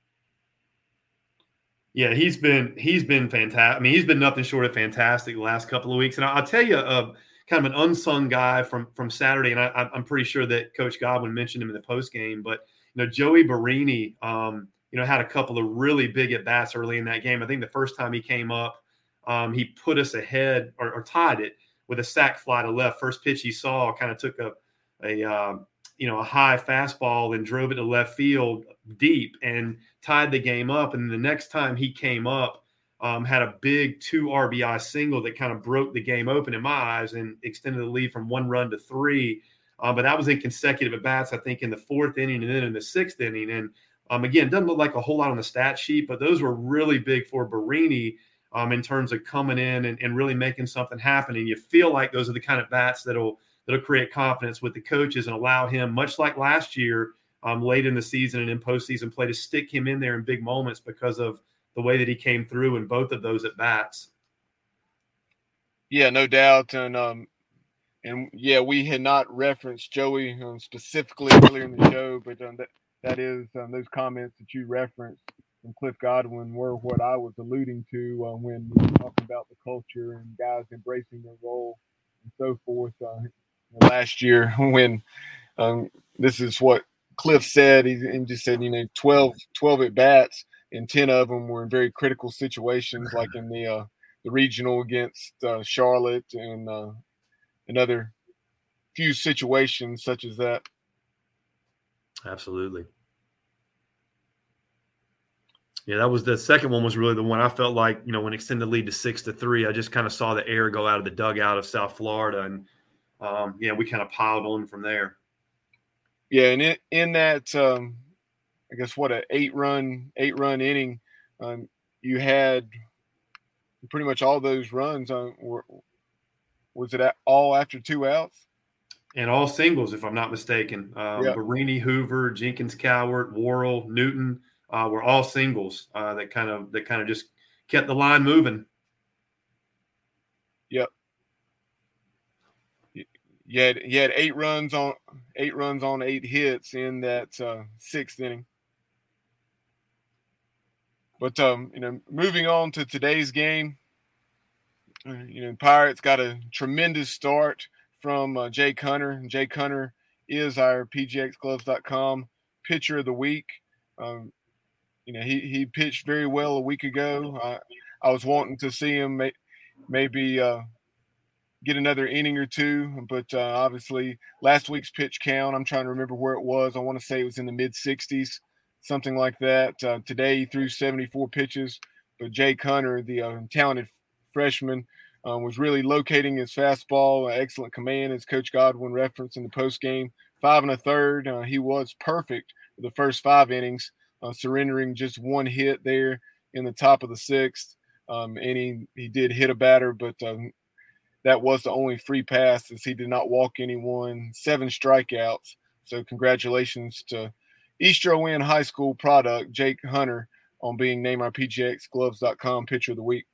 Speaker 5: Yeah, he's been fantastic. I mean, he's been nothing short of fantastic the last couple of weeks. And I'll tell you, kind of an unsung guy from Saturday, and I'm pretty sure that Coach Godwin mentioned him in the post game, but Joey Barini, had a couple of really big at bats early in that game. I think the first time he came up, he put us ahead or tied it with a sac fly to left. First pitch he saw, kind of took a high fastball and drove it to left field deep and tied the game up. And the next time he came up, had a big 2 RBI single that kind of broke the game open in my eyes and extended the lead from 1 run to 3. But that was in consecutive at bats, I think, in the 4th inning and then in the 6th inning. And again, doesn't look like a whole lot on the stat sheet, but those were really big for Barini in terms of coming in and really making something happen. And you feel like those are the kind of bats that'll create confidence with the coaches and allow him, much like last year, late in the season and in postseason play, to stick him in there in big moments because of the way that he came through in both of those at bats.
Speaker 4: Yeah, no doubt. And yeah, we had not referenced Joey specifically earlier in the show, but that is those comments that you referenced from Cliff Godwin were what I was alluding to when we were talking about the culture and guys embracing their role and so forth. Last year, when this is what Cliff said, he just said, 12 at bats, and 10 of them were in very critical situations, like in the regional against Charlotte and another few situations such as that.
Speaker 5: Absolutely. Yeah, that was the second one was really the one I felt like, when extended lead to 6-3, I just kind of saw the air go out of the dugout of South Florida, and we kind of piled on from there.
Speaker 4: Yeah, and in that, I guess an 8-run inning, you had pretty much all those runs. Was it all after 2 outs?
Speaker 5: And all singles, if I'm not mistaken. Barini, Hoover, Jenkins, Cowart, Worrell, Newton were all singles that kind of just kept the line moving.
Speaker 4: Yep. You had 8 runs on 8 hits in that 6th inning. But moving on to today's game, Pirates got a tremendous start from Jake Hunter. Jake Hunter is our PGXGloves.com pitcher of the week. He pitched very well a week ago. I was wanting to see him maybe get another inning or 2, but obviously last week's pitch count, I'm trying to remember where it was. I want to say it was in the mid-60s, something like that. Today he threw 74 pitches, but Jake Hunter, the talented freshman, was really locating his fastball, excellent command, as Coach Godwin referenced in the postgame. 5 1/3, he was perfect for the first 5 innings, surrendering just 1 hit there in the top of the 6th. inning. He did hit a batter, but that was the only free pass as he did not walk anyone, 7 strikeouts. So congratulations to East Rowan High School product, Jake Hunter, on being named our PGXGloves.com Pitcher of the Week.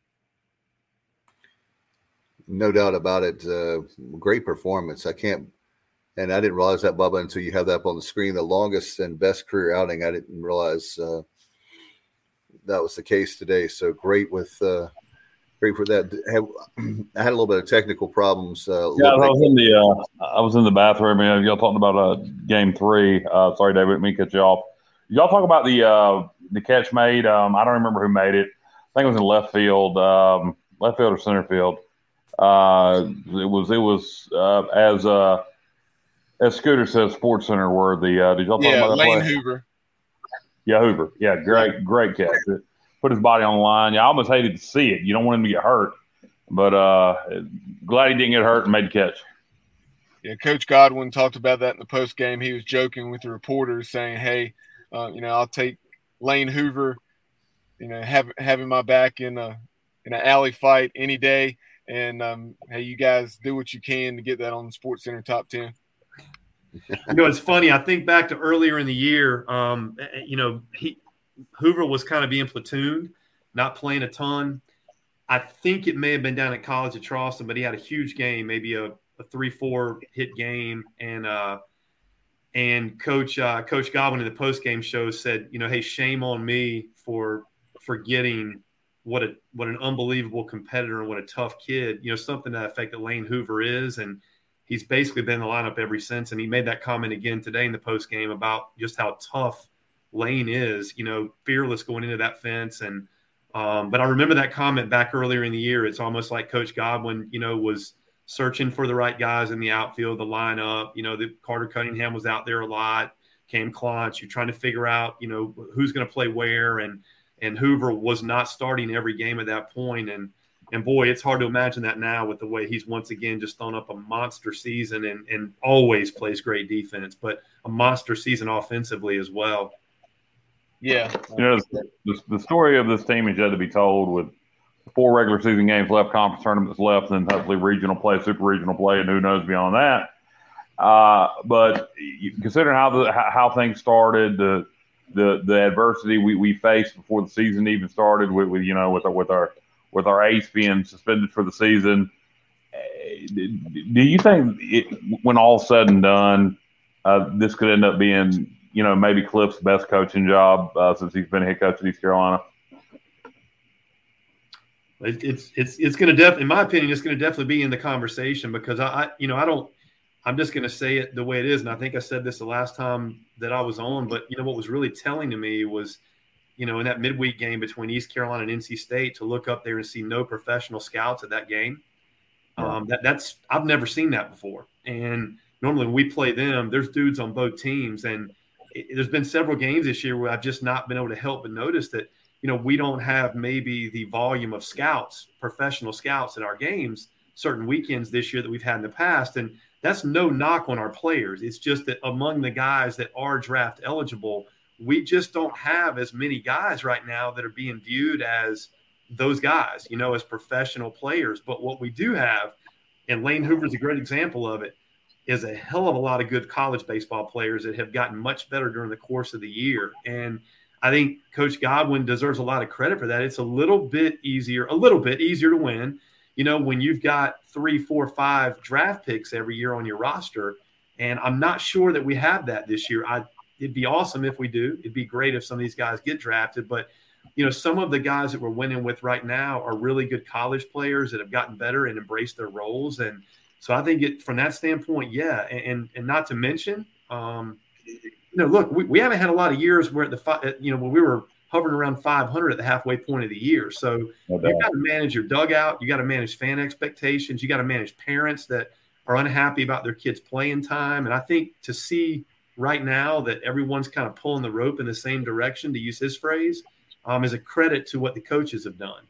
Speaker 2: No doubt about it. Great performance. I didn't realize that, Bubba, until you have that up on the screen. The longest and best career outing. I didn't realize that was the case today. So great for that. I had a little bit of technical problems.
Speaker 3: I was in the bathroom. Y'all talking about game 3. Sorry, David, let me cut you off. Y'all talk about the catch made. I don't remember who made it. I think it was in left field or center field. It was as Scooter says, Sports Center worthy. Did y'all talk about that
Speaker 4: Lane
Speaker 3: play?
Speaker 4: Hoover.
Speaker 3: Yeah, Hoover. Yeah, great catch. Put his body on the line. Yeah, I almost hated to see it. You don't want him to get hurt, but glad he didn't get hurt and made the catch.
Speaker 4: Yeah, Coach Godwin talked about that in the post game. He was joking with the reporters, saying, "Hey, I'll take Lane Hoover, having my back in an alley fight any day." And hey, you guys do what you can to get that on the Sports Center top 10.
Speaker 5: It's funny. I think back to earlier in the year. Hoover was kind of being platooned, not playing a ton. I think it may have been down at College of Charleston, but he had a huge game, maybe a 3-4 hit game, and Coach Godwin in the postgame show said, hey, shame on me for forgetting what an unbelievable competitor and what a tough kid, something to that effect that Lane Hoover is, and he's basically been in the lineup ever since. And he made that comment again today in the postgame about just how tough Lane is, fearless going into that fence. And but I remember that comment back earlier in the year. It's almost like Coach Godwin, was searching for the right guys in the outfield, the lineup. The Carter Cunningham was out there a lot. Cam Clonch, you're trying to figure out, who's going to play where. And Hoover was not starting every game at that point. And boy, it's hard to imagine that now with the way he's once again just thrown up a monster season and always plays great defense, but a monster season offensively as well.
Speaker 4: Yeah.
Speaker 3: The story of this team is yet to be told with 4 regular season games left, conference tournaments left, and hopefully regional play, super regional play, and who knows beyond that. But considering how things started, the adversity we faced before the season even started with our ace being suspended for the season, do you think when all's said and done, this could end up being maybe Cliff's best coaching job since he's been a head coach at East Carolina?
Speaker 5: It's going to in my opinion, it's going to definitely be in the conversation because I'm just going to say it the way it is. And I think I said this the last time that I was on, but what was really telling to me was, in that midweek game between East Carolina and NC State, to look up there and see no professional scouts at that game. That's I've never seen that before. And normally when we play them, there's dudes on both teams. And there's been several games this year where I've just not been able to help but notice that, we don't have maybe the volume of scouts, professional scouts at our games, certain weekends this year that we've had in the past. And that's no knock on our players. It's just that among the guys that are draft eligible, we just don't have as many guys right now that are being viewed as those guys, as professional players. But what we do have, and Lane Hoover's a great example of it, is a hell of a lot of good college baseball players that have gotten much better during the course of the year. And I think Coach Godwin deserves a lot of credit for that. It's a little bit easier to win, when you've got 3, 4, 5 draft picks every year on your roster. And I'm not sure that we have that this year. It'd be awesome if we do. It'd be great if some of these guys get drafted. But, some of the guys that we're winning with right now are really good college players that have gotten better and embraced their roles. And so I think from that standpoint, yeah. And not to mention, look, we haven't had a lot of years where when we were hovering around 500 at the halfway point of the year. So you got to manage your dugout. You got to manage fan expectations. You got to manage parents that are unhappy about their kids' playing time. And I think to see right now that everyone's kind of pulling the rope in the same direction, to use his phrase, is a credit to what the coaches have done.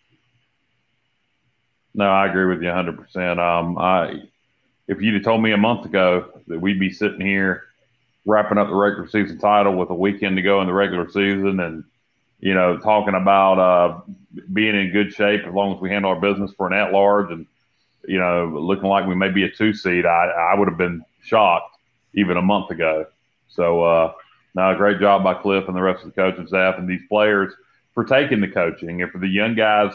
Speaker 3: No, I agree with you 100%. If you'd have told me a month ago that we'd be sitting here wrapping up the regular season title with a weekend to go in the regular season and, talking about being in good shape as long as we handle our business for an at-large and, looking like we may be a 2 seed, I would have been shocked even a month ago. So, no, great job by Cliff and the rest of the coaching staff and these players for taking the coaching and for the young guys,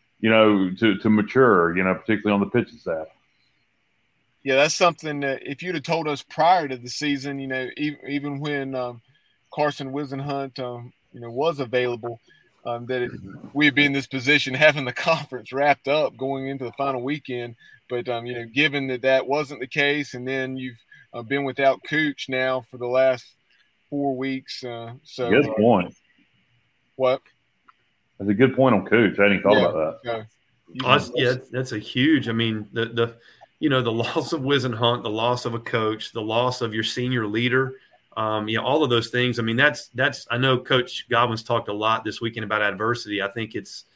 Speaker 3: to mature, particularly on the pitching staff.
Speaker 4: Yeah, that's something that if you'd have told us prior to the season, even when Carson Whisenhunt, was available, we'd be in this position having the conference wrapped up going into the final weekend. But, given that wasn't the case, and then you've been without Cooch now for the last 4 weeks.
Speaker 3: Good point.
Speaker 4: What?
Speaker 3: That's a good point on Cooch. I hadn't thought about that.
Speaker 5: That's a huge. I mean, the loss of Whisenhunt, the loss of a coach, the loss of your senior leader, all of those things. I mean, that's. I know Coach Godwin's talked a lot this weekend about adversity. I think it's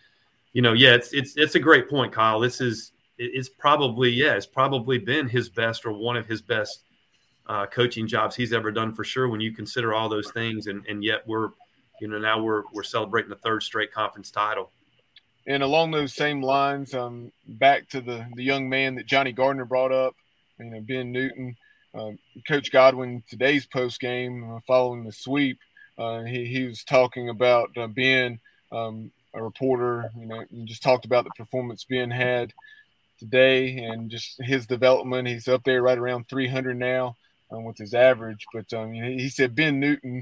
Speaker 5: a great point, Kyle. It's probably been his best or one of his best coaching jobs he's ever done for sure. When you consider all those things, and yet we're celebrating the 3rd straight conference title.
Speaker 4: And along those same lines, back to the young man that Johnny Gardner brought up, Ben Newton, Coach Godwin, today's post game following the sweep, he was talking about Ben, a reporter, just talked about the performance Ben had today and just his development. He's up there right around 300 now with his average. But he said Ben Newton,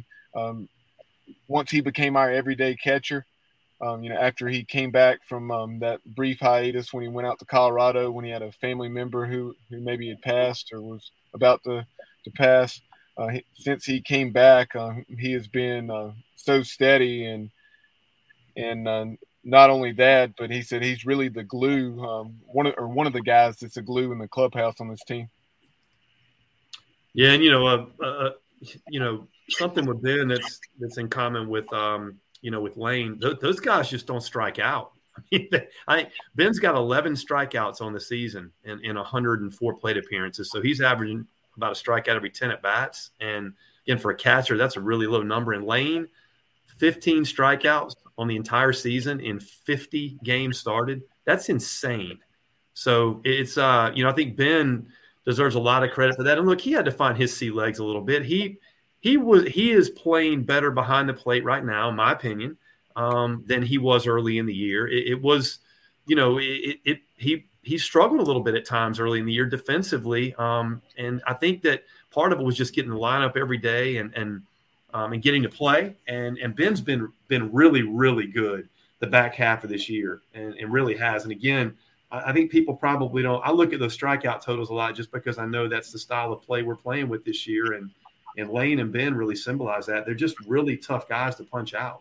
Speaker 4: once he became our everyday catcher, after he came back from that brief hiatus when he went out to Colorado, when he had a family member who maybe had passed or was about to pass, since he came back, he has been so steady and not only that, but he said he's really the glue, one of the guys that's a glue in the clubhouse on this team.
Speaker 5: Yeah, and something with Ben that's in common with with Lane. Those guys just don't strike out. I think Ben's got 11 strikeouts on the season in 104 plate appearances, so he's averaging about a strikeout every 10 at bats. And again, for a catcher, that's a really low number. And Lane, 15 strikeouts on the entire season in 50 games started. That's insane. So it's I think Ben deserves a lot of credit for that. And look, he had to find his sea legs a little bit. He is playing better behind the plate right now, in my opinion, than he was early in the year. He struggled a little bit at times early in the year defensively, and I think that part of it was just getting the lineup every day and getting to play. And Ben's been really, really good the back half of this year, and really has. And again, I think people probably don't. I look at those strikeout totals a lot just because I know that's the style of play we're playing with this year, and Lane and Ben really symbolize that. They're just really tough guys to punch out.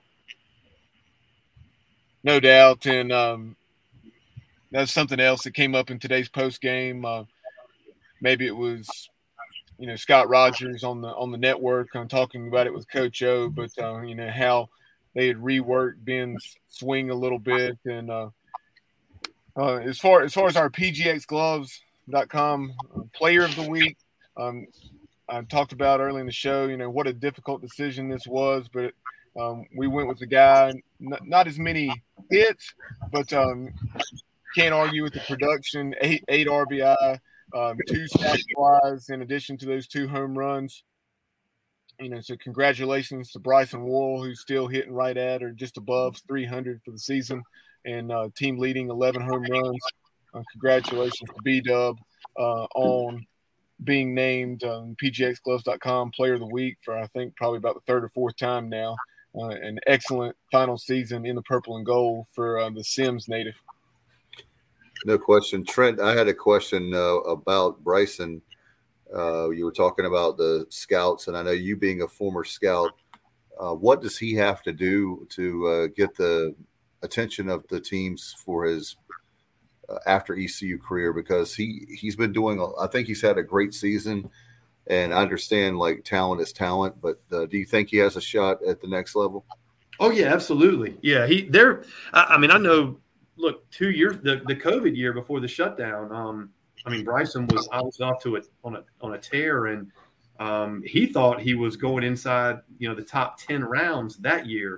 Speaker 4: No doubt, and that's something else that came up in today's post game. Maybe it was, Scott Rogers on the network talking about it with Coach O, but how they had reworked Ben's swing a little bit, and as far as our PGXGloves.com player of the week, I talked about early in the show, what a difficult decision this was, but we went with the guy, not as many hits, but can't argue with the production, eight RBI, 2 sack flies in addition to those 2 home runs. So congratulations to Bryson Worrell, who's still hitting right at or just above 300 for the season and team leading 11 home runs. Congratulations to B-Dub on being named PGXGloves.com player of the week for, I think, probably about the 3rd or 4th time now. An excellent final season in the purple and gold for the Sims native.
Speaker 2: No question. Trent, I had a question about Bryson. You were talking about the scouts, and I know you being a former scout, what does he have to do to get the attention of the teams for his after ECU career? Because he's been doing – I think he's had a great season, and I understand, talent is talent, but do you think he has a shot at the next level?
Speaker 5: Oh, yeah, absolutely. Yeah, I know – look, 2 years, the COVID year before the shutdown, Bryson was obviously off to on a tear, and he thought he was going inside, the top 10 rounds that year.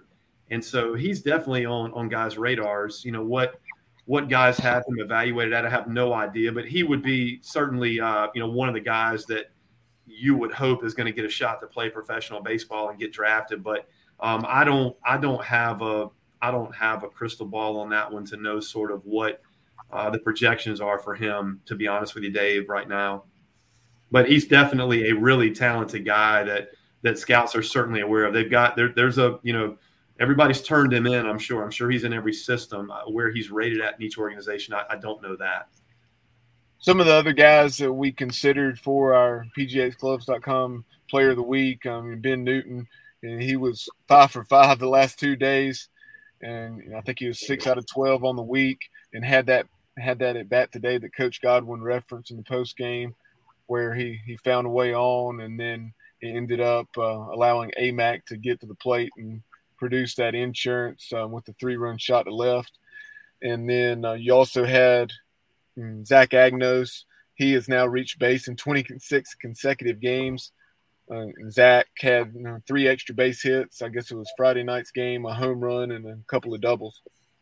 Speaker 5: And so he's definitely on guys' radars. You know, what guys have him evaluated at, I have no idea, but he would be certainly, one of the guys that you would hope is going to get a shot to play professional baseball and get drafted. But I don't have a crystal ball on that one to know sort of what the projections are for him, to be honest with you, Dave, right now. But he's definitely a really talented guy that scouts are certainly aware of. They've got there's a, everybody's turned him in. I'm sure he's in every system. Where he's rated at in each organization, I don't know that.
Speaker 4: Some of the other guys that we considered for our PGAclubs.com Player of the Week, Ben Newton, and he was 5 for 5 the last 2 days, and I think he was 6 out of 12 on the week, and had that at bat today that Coach Godwin referenced in the post game, where he found a way on, and then it ended up allowing AMAC to get to the plate and produce that insurance with the 3-run shot to left. And then you also had Zach Agnos. He has now reached base in 26 consecutive games. Zach had 3 extra base hits. I guess it was Friday night's game, a home run, and a couple of doubles.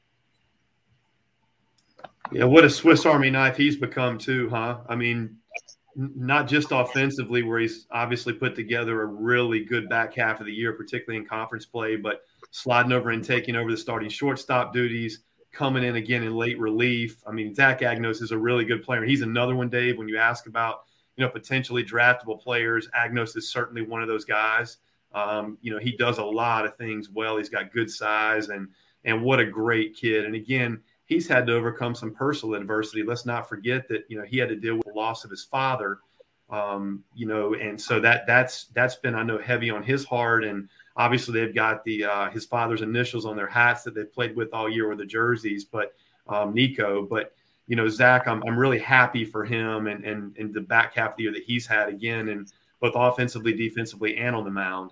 Speaker 5: Yeah, what a Swiss Army knife he's become too, huh? I mean, not just offensively, where he's obviously put together a really good back half of the year, particularly in conference play, but sliding over and taking over the starting shortstop duties, coming in again in late relief. I mean, Zach Agnos is a really good player. He's another one, Dave, when you ask about, potentially draftable players, Agnos is certainly one of those guys. He does a lot of things well. He's got good size, and what a great kid. And again, he's had to overcome some personal adversity. Let's not forget that, he had to deal with the loss of his father, and so that's been, I know, heavy on his heart. And obviously they've got his father's initials on their hats that they've played with all year, or the jerseys, but Nico. But, Zach, I'm really happy for him and the back half of the year that he's had again, and both offensively, defensively, and on the mound.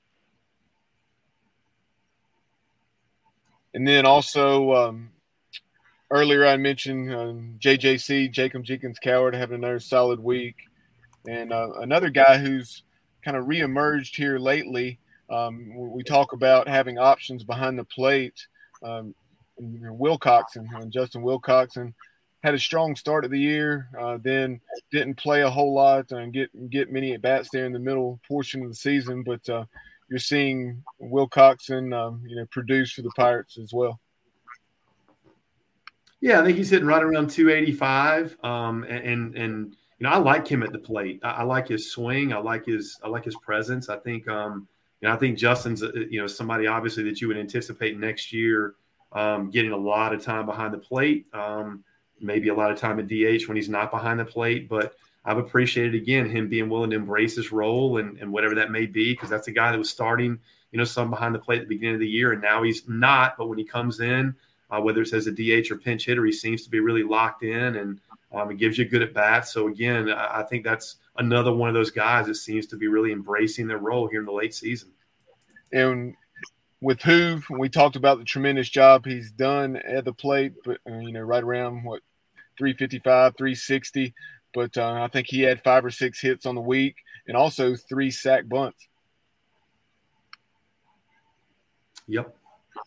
Speaker 4: And then also earlier I mentioned JJC, Jacob Jenkins Coward, having another solid week. And another guy who's kind of reemerged here lately, we talk about having options behind the plate. Wilcoxon, Justin Wilcoxon, had a strong start of the year, then didn't play a whole lot and get many at-bats there in the middle portion of the season. But you're seeing Wilcoxon, produce for the Pirates as well.
Speaker 5: Yeah, I think he's hitting right around 285, and I like him at the plate. I like his swing. I like his presence. I think I think Justin's somebody obviously that you would anticipate next year getting a lot of time behind the plate, maybe a lot of time at DH when he's not behind the plate. But I've appreciated, again, him being willing to embrace his role and whatever that may be, because that's a guy that was starting some behind the plate at the beginning of the year, and now he's not. But when he comes in, whether it's as a DH or pinch hitter, he seems to be really locked in, and it gives you good at bats. So again, I think that's another one of those guys that seems to be really embracing their role here in the late season.
Speaker 4: And with Hoove, we talked about the tremendous job he's done at the plate, but right around 355, 360. But I think he had 5 or 6 hits on the week, and also 3 sack bunts.
Speaker 5: Yep.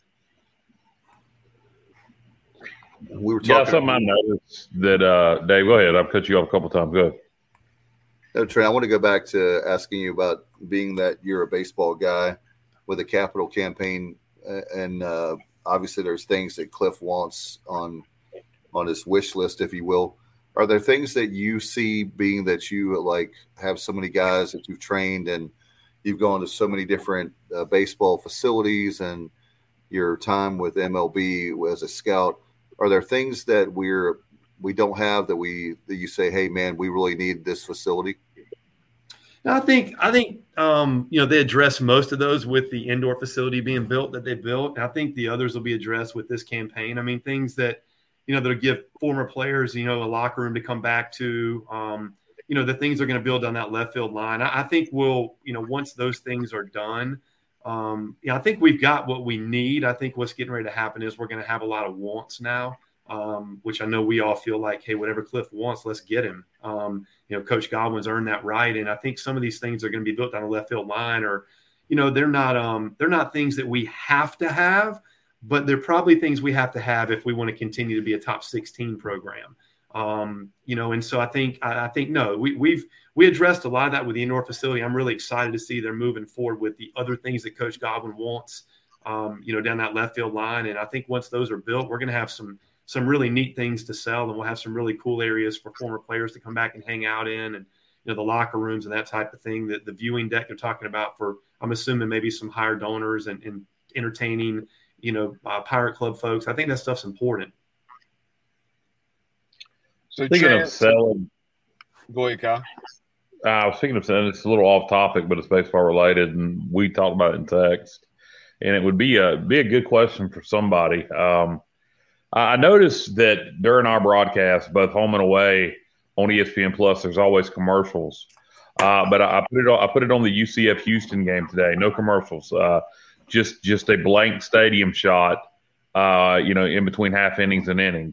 Speaker 2: We were talking.
Speaker 3: Yeah, something I noticed that Dave, go ahead. I've cut you off a couple times. Go ahead.
Speaker 2: No, Trey, I want to go back to asking you about being that you're a baseball guy with a capital campaign, and obviously there's things that Cliff wants on his wish list, if you will. Are there things that you see, being that you have so many guys that you've trained and you've gone to so many different baseball facilities and your time with MLB as a scout? Are there things that we don't have that you say, hey man, we really need this facility?
Speaker 5: I think they address most of those with the indoor facility being built that they built. And I think the others will be addressed with this campaign. I mean, things that that'll give former players a locker room to come back to. The things they're going to build on that left field line. I think we'll once those things are done. I think we've got what we need. I think what's getting ready to happen is we're going to have a lot of wants now, which I know we all feel like, hey, whatever Cliff wants, let's get him. Coach Godwin's earned that right. And I think some of these things are going to be built on the left field line, or, they're not things that we have to have, but they're probably things we have to have if we want to continue to be a top 16 program. And so I think no, we addressed a lot of that with the indoor facility. I'm really excited to see they're moving forward with the other things that Coach Godwin wants, down that left field line. And I think once those are built, we're going to have some really neat things to sell, and we'll have some really cool areas for former players to come back and hang out in, and the locker rooms and that type of thing. That the viewing deck they're talking about for, I'm assuming maybe some higher donors and entertaining, Pirate Club folks. I think that stuff's important.
Speaker 4: So
Speaker 3: speaking of selling,
Speaker 4: go ahead, Kyle.
Speaker 3: I was thinking of saying it's a little off topic, but it's baseball related, and we talked about it in text. And it would be a good question for somebody. I noticed that during our broadcast, both home and away on ESPN Plus, there's always commercials. But I put it on the UCF Houston game today. No commercials. Just a blank stadium shot. In between half innings and innings.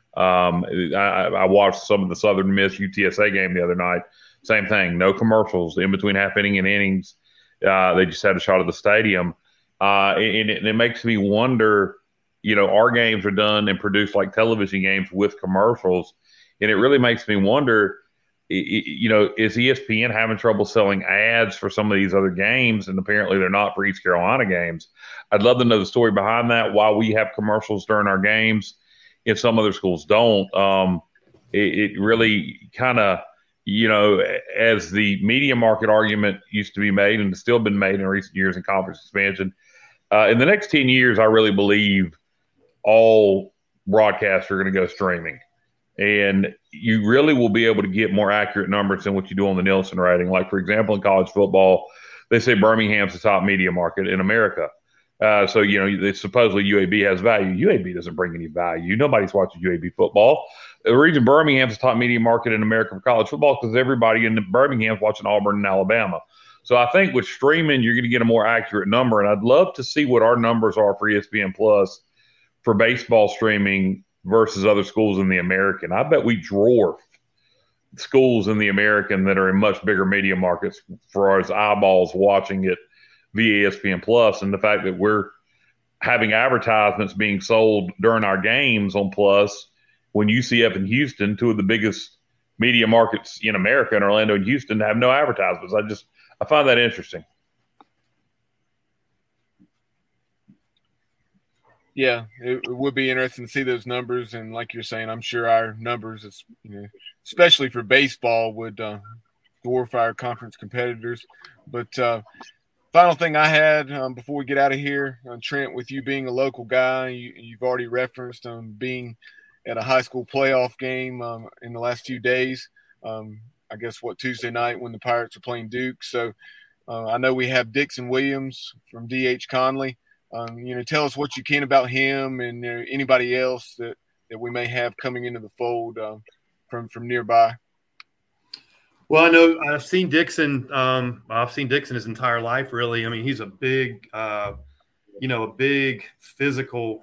Speaker 3: I watched some of the Southern Miss UTSA game the other night. Same thing. No commercials in between half inning and innings. They just had a shot of the stadium. And it makes me wonder, our games are done and produced like television games with commercials. And it really makes me wonder, is ESPN having trouble selling ads for some of these other games? And apparently they're not for East Carolina games. I'd love to know the story behind that, why we have commercials during our games if some other schools don't. It really kind of, as the media market argument used to be made and has still been made in recent years in conference expansion, in the next 10 years, I really believe all broadcasts are going to go streaming. And you really will be able to get more accurate numbers than what you do on the Nielsen rating. Like, for example, in college football, they say Birmingham's the top media market in America. So, supposedly UAB has value. UAB doesn't bring any value. Nobody's watching UAB football. The reason Birmingham's the top media market in America for college football is because everybody in Birmingham's watching Auburn and Alabama. So I think with streaming, you're going to get a more accurate number. And I'd love to see what our numbers are for ESPN Plus for baseball streaming versus other schools in the American. I bet we dwarf schools in the American that are in much bigger media markets for as eyeballs watching it via ESPN Plus. And the fact that we're having advertisements being sold during our games on Plus when UCF and Houston, two of the biggest media markets in America, in Orlando and Houston, have no advertisements. I find that interesting.
Speaker 4: Yeah, it would be interesting to see those numbers. And like you're saying, I'm sure our numbers, especially for baseball, would dwarf our conference competitors. But final thing I had before we get out of here, Trent, with you being a local guy, you've already referenced being at a high school playoff game in the last few days. I guess, Tuesday night when the Pirates are playing Duke. So I know we have Dixon Williams from D.H. Conley. Tell us what you can about him and anybody else that we may have coming into the fold from nearby.
Speaker 5: Well, I know I've seen Dixon. I've seen Dixon his entire life, really. I mean, he's a big, a big physical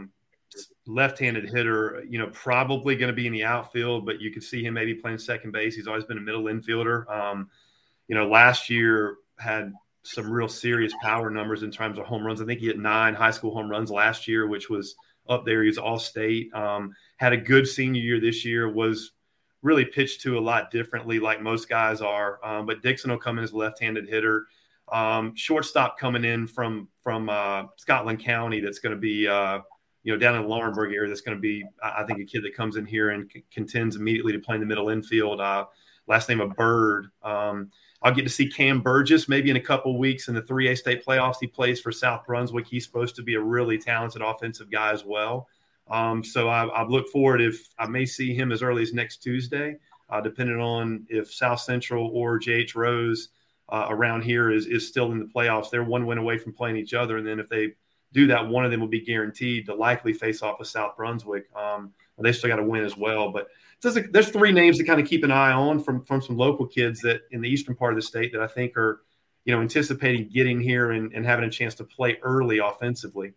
Speaker 5: left-handed hitter, probably going to be in the outfield, but you could see him maybe playing second base. He's always been a middle infielder. Last year had some real serious power numbers in terms of home runs. I think he hit 9 high school home runs last year, which was up there. He was all-state. Had a good senior year this year, was really pitched to a lot differently like most guys are. But Dixon will come in as a left-handed hitter. Shortstop coming in from Scotland County that's going to be down in the Laurinburg area. That's going to be, I think, a kid that comes in here and contends immediately to play in the middle infield. Last name of Bird. I'll get to see Cam Burgess maybe in a couple of weeks in the 3A state playoffs. He plays for South Brunswick. He's supposed to be a really talented offensive guy as well. So I look forward if I may see him as early as next Tuesday, depending on if South Central or J.H. Rose around here is still in the playoffs. They're one win away from playing each other. And then if they do that, one of them will be guaranteed to likely face off with South Brunswick. They still got to win as well. But there's 3 names to kind of keep an eye on from some local kids that in the eastern part of the state that I think are, anticipating getting here and having a chance to play early offensively.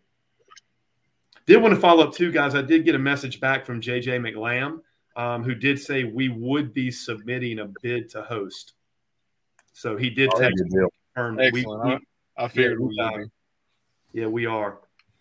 Speaker 5: Did want to follow up too, guys. I did get a message back from JJ McLam, who did say we would be submitting a bid to host. So he did text me.
Speaker 4: I figured we would be.
Speaker 5: Yeah, we are.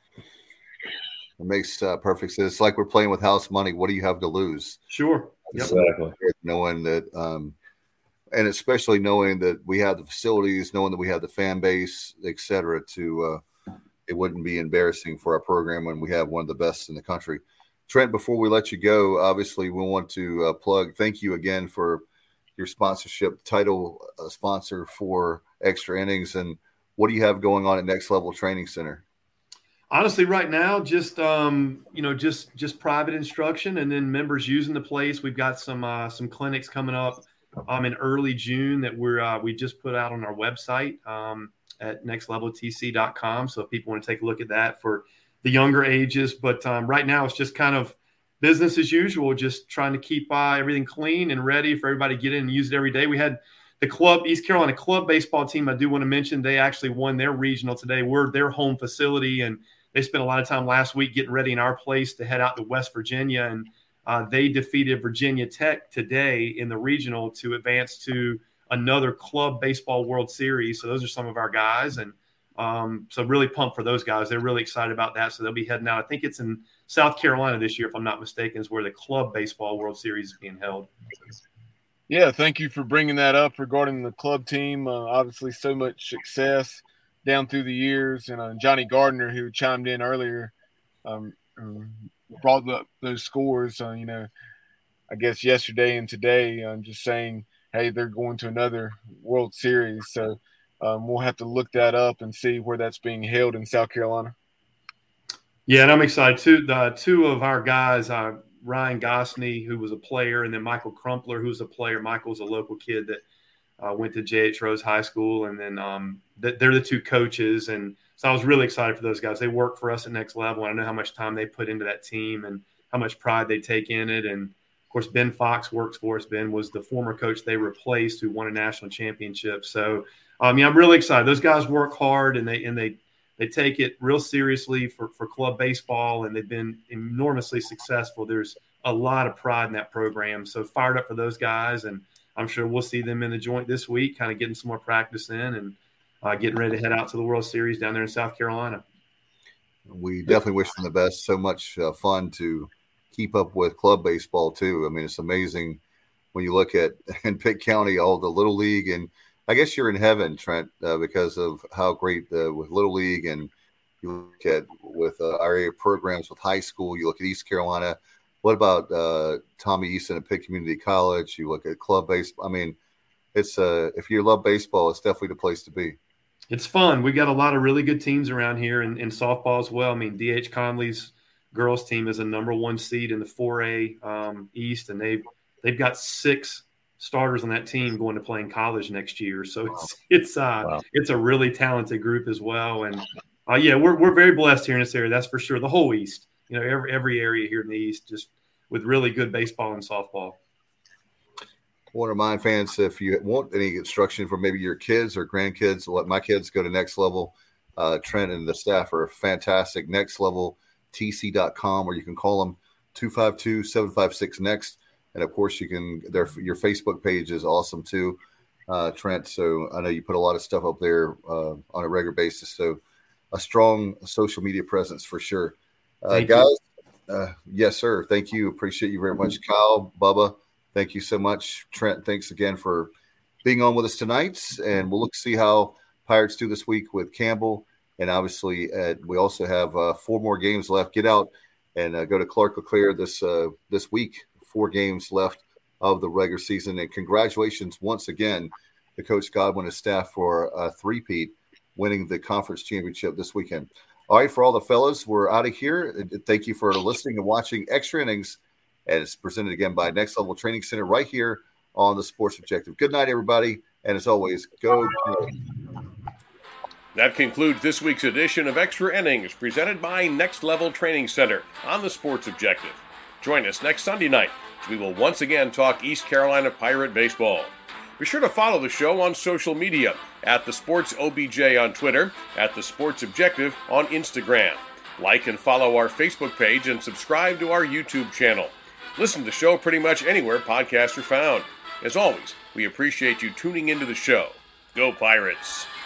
Speaker 2: It makes perfect sense. It's like we're playing with house money. What do you have to lose?
Speaker 5: Sure.
Speaker 3: Yep. Exactly.
Speaker 2: Knowing that, and especially knowing that we have the facilities, knowing that we have the fan base, et cetera, it wouldn't be embarrassing for our program when we have one of the best in the country. Trent, before we let you go, obviously we want to plug. Thank you again for your sponsorship, title sponsor for Extra Innings, and what do you have going on at Next Level Training Center?
Speaker 5: Honestly, right now, just just private instruction, and then members using the place. We've got some clinics coming up in early June that we just put out on our website at nextleveltc.com. So if people want to take a look at that for the younger ages, but right now it's just kind of business as usual, just trying to keep everything clean and ready for everybody to get in and use it every day. We had the club, East Carolina club baseball team. I do want to mention they actually won their regional today. We're their home facility, and they spent a lot of time last week getting ready in our place to head out to West Virginia, and they defeated Virginia Tech today in the regional to advance to another club baseball World Series. So those are some of our guys, and so really pumped for those guys. They're really excited about that. So they'll be heading out. I think it's in South Carolina this year, if I'm not mistaken, is where the club baseball World Series is being held.
Speaker 4: Yeah, thank you for bringing that up regarding the club team. Obviously, so much success down through the years. And Johnny Gardner, who chimed in earlier, brought up those scores, I guess yesterday and today. I'm just saying, hey, they're going to another World Series. So we'll have to look that up and see where that's being held in South Carolina.
Speaker 5: Yeah, and I'm excited too. The two of our guys, Ryan Gosney, who was a player, and then Michael Crumpler, who's a player. Michael's a local kid that went to J.H. Rose High School, and then they're the two coaches. And so I was really excited for those guys. They work for us at Next Level, and I know how much time they put into that team and how much pride they take in it. And, of course, Ben Fox works for us. Ben was the former coach they replaced who won a national championship. So, I'm really excited. Those guys work hard, and they take it real seriously for club baseball, and they've been enormously successful. There's a lot of pride in that program. So fired up for those guys, and I'm sure we'll see them in the joint this week, kind of getting some more practice in and getting ready to head out to the World Series down there in South Carolina.
Speaker 2: We definitely wish them the best. So much fun to keep up with club baseball too. I mean, it's amazing when you look at in Pitt County, all the Little League, and I guess you're in heaven, Trent, because of how great with Little League, and you look at with our area programs with high school. You look at East Carolina. What about Tommy Easton at Pitt Community College? You look at club baseball. I mean, it's if you love baseball, it's definitely the place to be.
Speaker 5: It's fun. We got a lot of really good teams around here in softball as well. I mean, D.H. Conley's girls team is a number 1 seed in the 4A East, and they've got 6 starters on that team going to play in college next year. So it's a really talented group as well. And we're very blessed here in this area. That's for sure. The whole East, every area here in the East, just with really good baseball and softball.
Speaker 2: I want to remind fans, if you want any instruction for maybe your kids or grandkids, let my kids go to Next Level. Trent and the staff are fantastic. NextLevelTC.com, or you can call them 252-756-NEXT. And, of course, you can your Facebook page is awesome too, Trent. So I know you put a lot of stuff up there on a regular basis. So a strong social media presence for sure. Guys, yes, sir. Thank you. Appreciate you very much. Kyle, Bubba, thank you so much. Trent, thanks again for being on with us tonight. And we'll look to see how Pirates do this week with Campbell. And obviously, we also have 4 more games left. Get out and go to Clark LeClaire this week. 4 games left of the regular season. And congratulations once again to Coach Godwin and his staff for a three-peat, winning the conference championship this weekend. All right, for all the fellas, we're out of here. Thank you for listening and watching Extra Innings. And it's presented again by Next Level Training Center right here on the Sports Objective. Good night, everybody. And as always, go play.
Speaker 1: That concludes this week's edition of Extra Innings, presented by Next Level Training Center on the Sports Objective. Join us next Sunday night as we will once again talk East Carolina Pirate baseball. Be sure to follow the show on social media at The Sports OBJ on Twitter, at The Sports Objective on Instagram. Like and follow our Facebook page and subscribe to our YouTube channel. Listen to the show pretty much anywhere podcasts are found. As always, we appreciate you tuning into the show. Go Pirates!